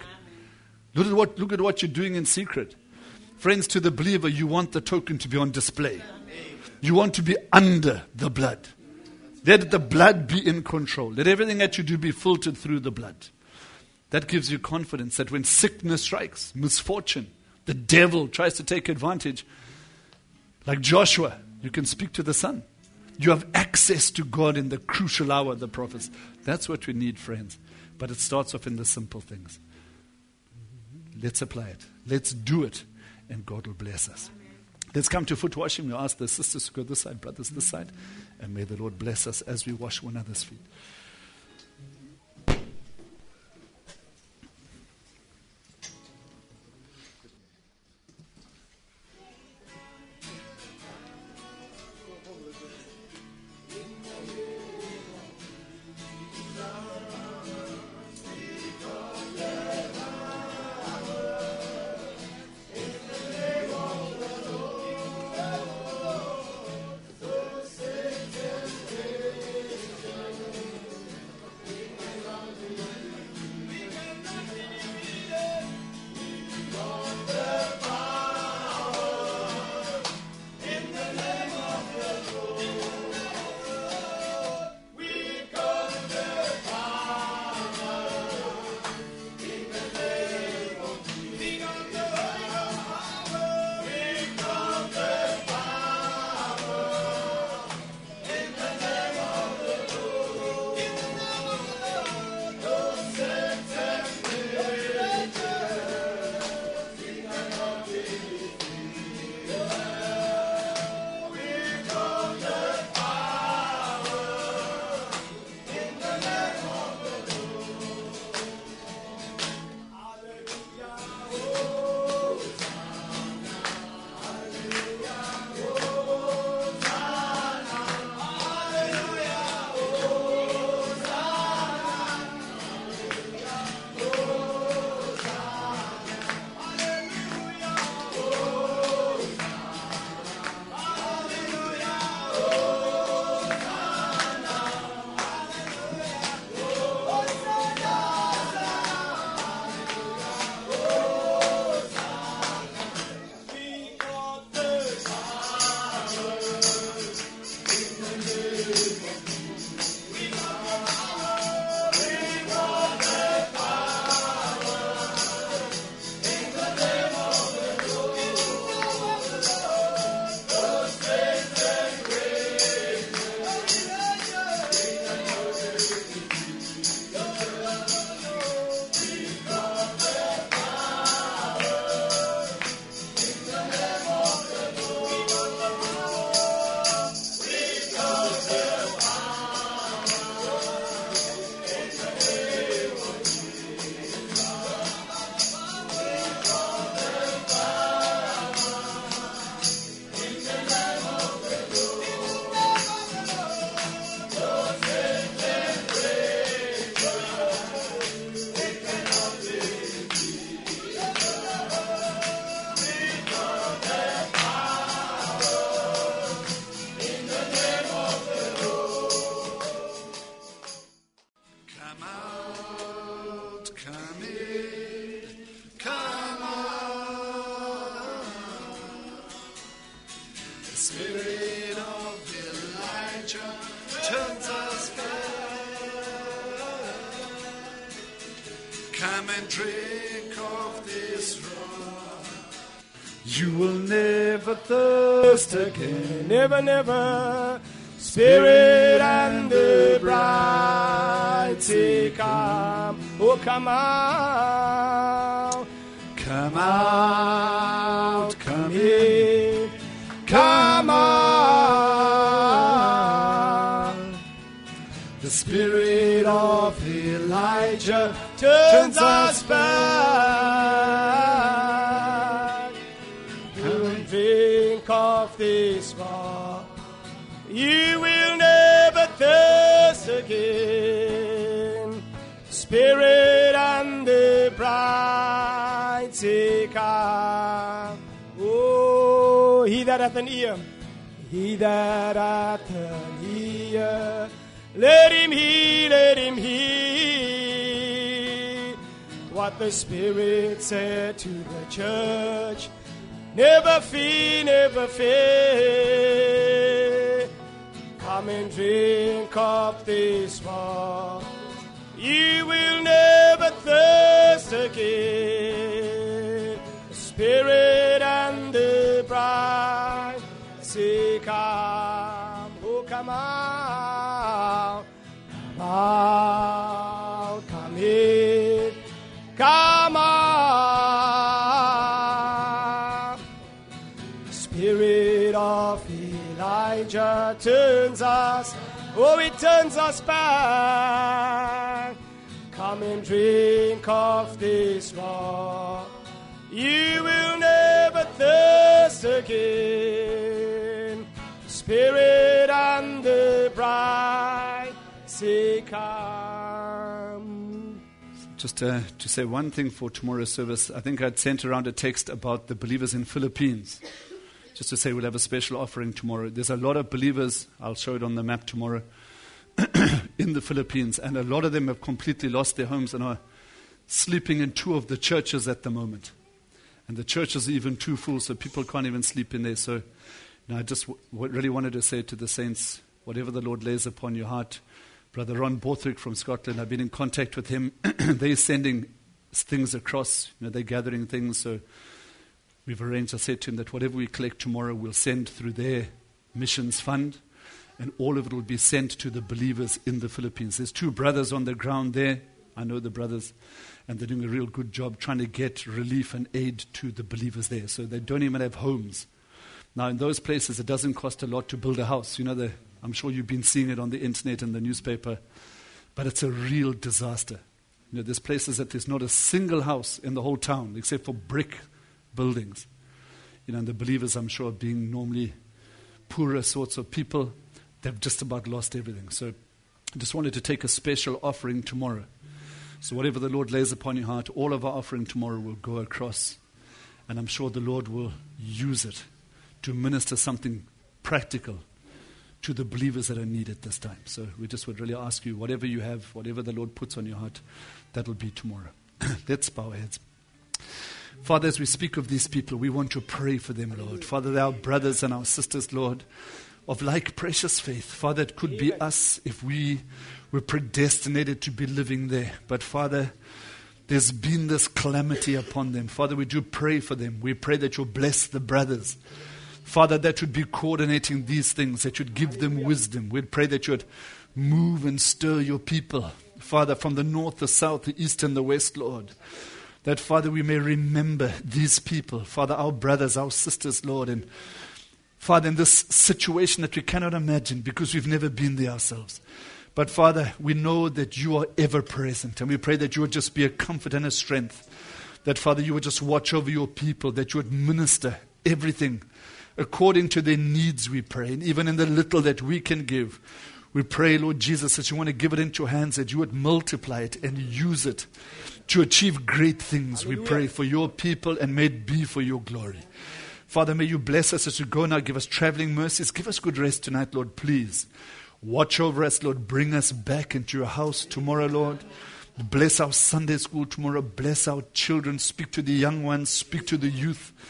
Look at what you're doing in secret. Friends, to the believer, you want the token to be on display. You want to be under the blood. Let the blood be in control. Let everything that you do be filtered through the blood. That gives you confidence that when sickness strikes, misfortune, the devil tries to take advantage, like Joshua, you can speak to the sun. You have access to God in the crucial hour, the prophets. That's what we need, friends. But it starts off in the simple things. Let's apply it. Let's do it. And God will bless us. Let's come to foot washing. We'll ask the sisters to go this side, brothers this side. And may the Lord bless us as we wash one another's feet. Spirit of Elijah turns us back. Come and drink of this rock. You will never thirst again. Never, never. Spirit and the bride say, come, oh come out. Come out, come in, come out. The Spirit of Elijah Turns us back. Come and drink of this rock. You will never thirst again. Spirit and the bride say, come. Oh, he that hath an ear, he that hath an ear, let him hear what the Spirit said to the church. Never fear, never fear. Come and drink of this rock. You will never thirst again. The Spirit and the bride say, come, oh come out, come out, come in, come out. The Spirit of Elijah turns us, oh it turns us back. Come and drink of this rock. You will never thirst again. Spirit and the bride say, come. Just to say one thing for tomorrow's service, I think I'd sent around a text about the believers in Philippines. Just to say we'll have a special offering tomorrow. There's a lot of believers, I'll show it on the map tomorrow, in the Philippines. And a lot of them have completely lost their homes and are sleeping in two of the churches at the moment. And the churches are even too full, so people can't even sleep in there. So I just really wanted to say to the saints, whatever the Lord lays upon your heart. Brother Ron Borthwick from Scotland, I've been in contact with him. They're sending things across. They're gathering things. So we've arranged, I said to him, that whatever we collect tomorrow, we'll send through their missions fund. And all of it will be sent to the believers in the Philippines. There's 2 brothers on the ground there. I know the brothers. And they're doing a real good job trying to get relief and aid to the believers there. So they don't even have homes. Now, in those places, it doesn't cost a lot to build a house. I'm sure you've been seeing it on the internet and the newspaper. But it's a real disaster. There's places that there's not a single house in the whole town except for brick buildings. And the believers, I'm sure, being normally poorer sorts of people, they've just about lost everything. So I just wanted to take a special offering tomorrow. So whatever the Lord lays upon your heart, all of our offering tomorrow will go across. And I'm sure the Lord will use it to minister something practical to the believers that are needed this time. So we just would really ask you, whatever you have, whatever the Lord puts on your heart, that will be tomorrow. Let's bow our heads. Father, as we speak of these people, we want to pray for them, Lord. Father, they're our brothers and our sisters, Lord, of like precious faith. Father, it could be us if we were predestinated to be living there. But Father, there's been this calamity upon them. Father, we do pray for them. We pray that you'll bless the brothers. Father, that would be coordinating these things, that you'd give them wisdom. We'd pray that you'd move and stir your people. Father, from the north, the south, the east, and the west, Lord. That, Father, we may remember these people. Father, our brothers, our sisters, Lord. And Father, in this situation that we cannot imagine because we've never been there ourselves. But Father, we know that you are ever present. And we pray that you would just be a comfort and a strength. That, Father, you would just watch over your people. That you would minister everything according to their needs, we pray. And even in the little that we can give, we pray, Lord Jesus, that you want to give it into your hands, that you would multiply it and use it to achieve great things. Hallelujah. We pray for your people and may it be for your glory. Father, may you bless us as we go now. Give us traveling mercies. Give us good rest tonight, Lord, please. Watch over us, Lord. Bring us back into your house tomorrow, Lord. Bless our Sunday school tomorrow. Bless our children. Speak to the young ones. Speak to the youth.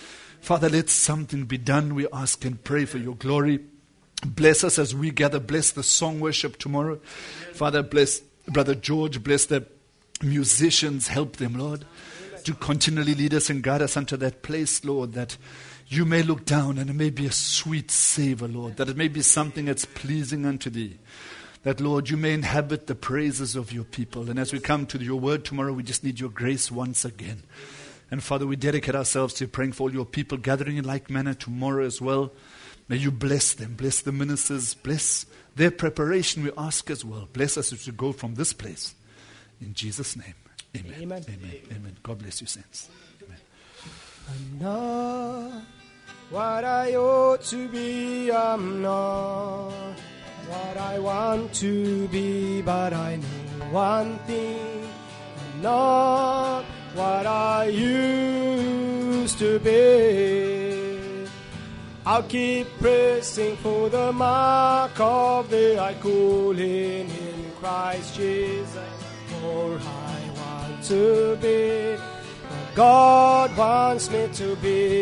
Father, let something be done. We ask and pray for your glory. Bless us as we gather. Bless the song worship tomorrow. Father, bless Brother George. Bless the musicians. Help them, Lord, to continually lead us and guide us unto that place, Lord, that you may look down and it may be a sweet savor, Lord, that it may be something that's pleasing unto thee. That, Lord, you may inhabit the praises of your people. And as we come to your word tomorrow, we just need your grace once again. And Father, we dedicate ourselves to praying for all your people gathering in like manner tomorrow as well. May you bless them, bless the ministers, bless their preparation, we ask as well. Bless us as we go from this place. In Jesus' name, amen. Amen. Amen. Amen. God bless you, saints. Amen. I'm not what I ought to be, I'm not what I want to be, but I know one thing, I'm not what I used to be. I'll keep pressing for the mark of the high calling in Christ Jesus. For I want to be what God wants me to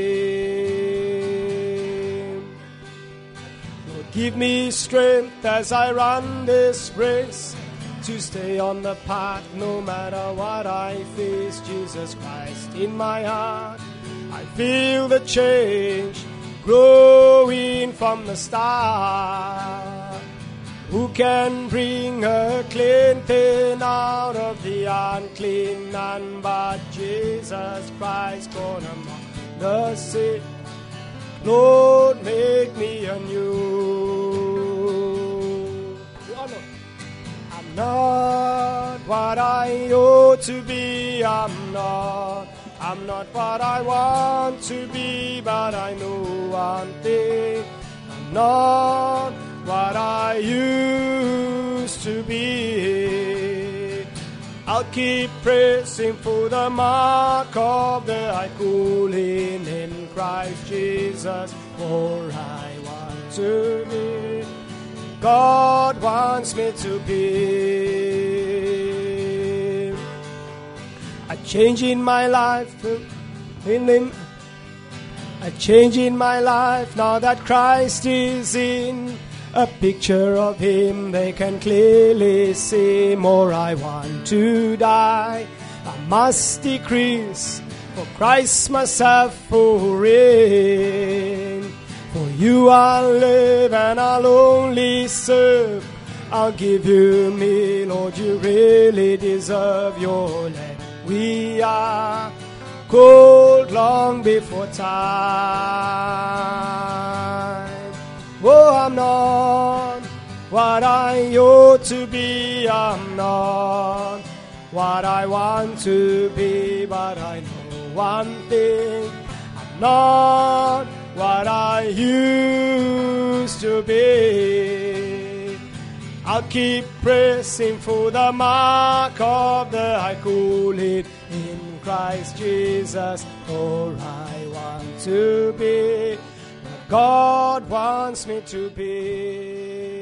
be. Lord, give me strength as I run this race, to stay on the path no matter what I face. Jesus Christ in my heart, I feel the change growing from the start. Who can bring a clean thing out of the unclean? None but Jesus Christ, born among the sick. Lord, make me anew. I'm not what I ought to be, I'm not what I want to be, but I know one thing, I'm not what I used to be. I'll keep pressing for the mark of the high calling in Christ Jesus, for I want to be God wants me to be. A change in my life in Him. A change in my life now that Christ is in. A picture of Him they can clearly see. More I want to die, I must decrease, for Christ myself for reign. For you I'll live and I'll only serve. I'll give you me, Lord, you really deserve your land. We are called long before time. Oh, I'm not what I ought to be, I'm not what I want to be, but I know one thing, I'm not what I used to be. I'll keep pressing for the mark of the high calling in Christ Jesus, for I want to be what God wants me to be.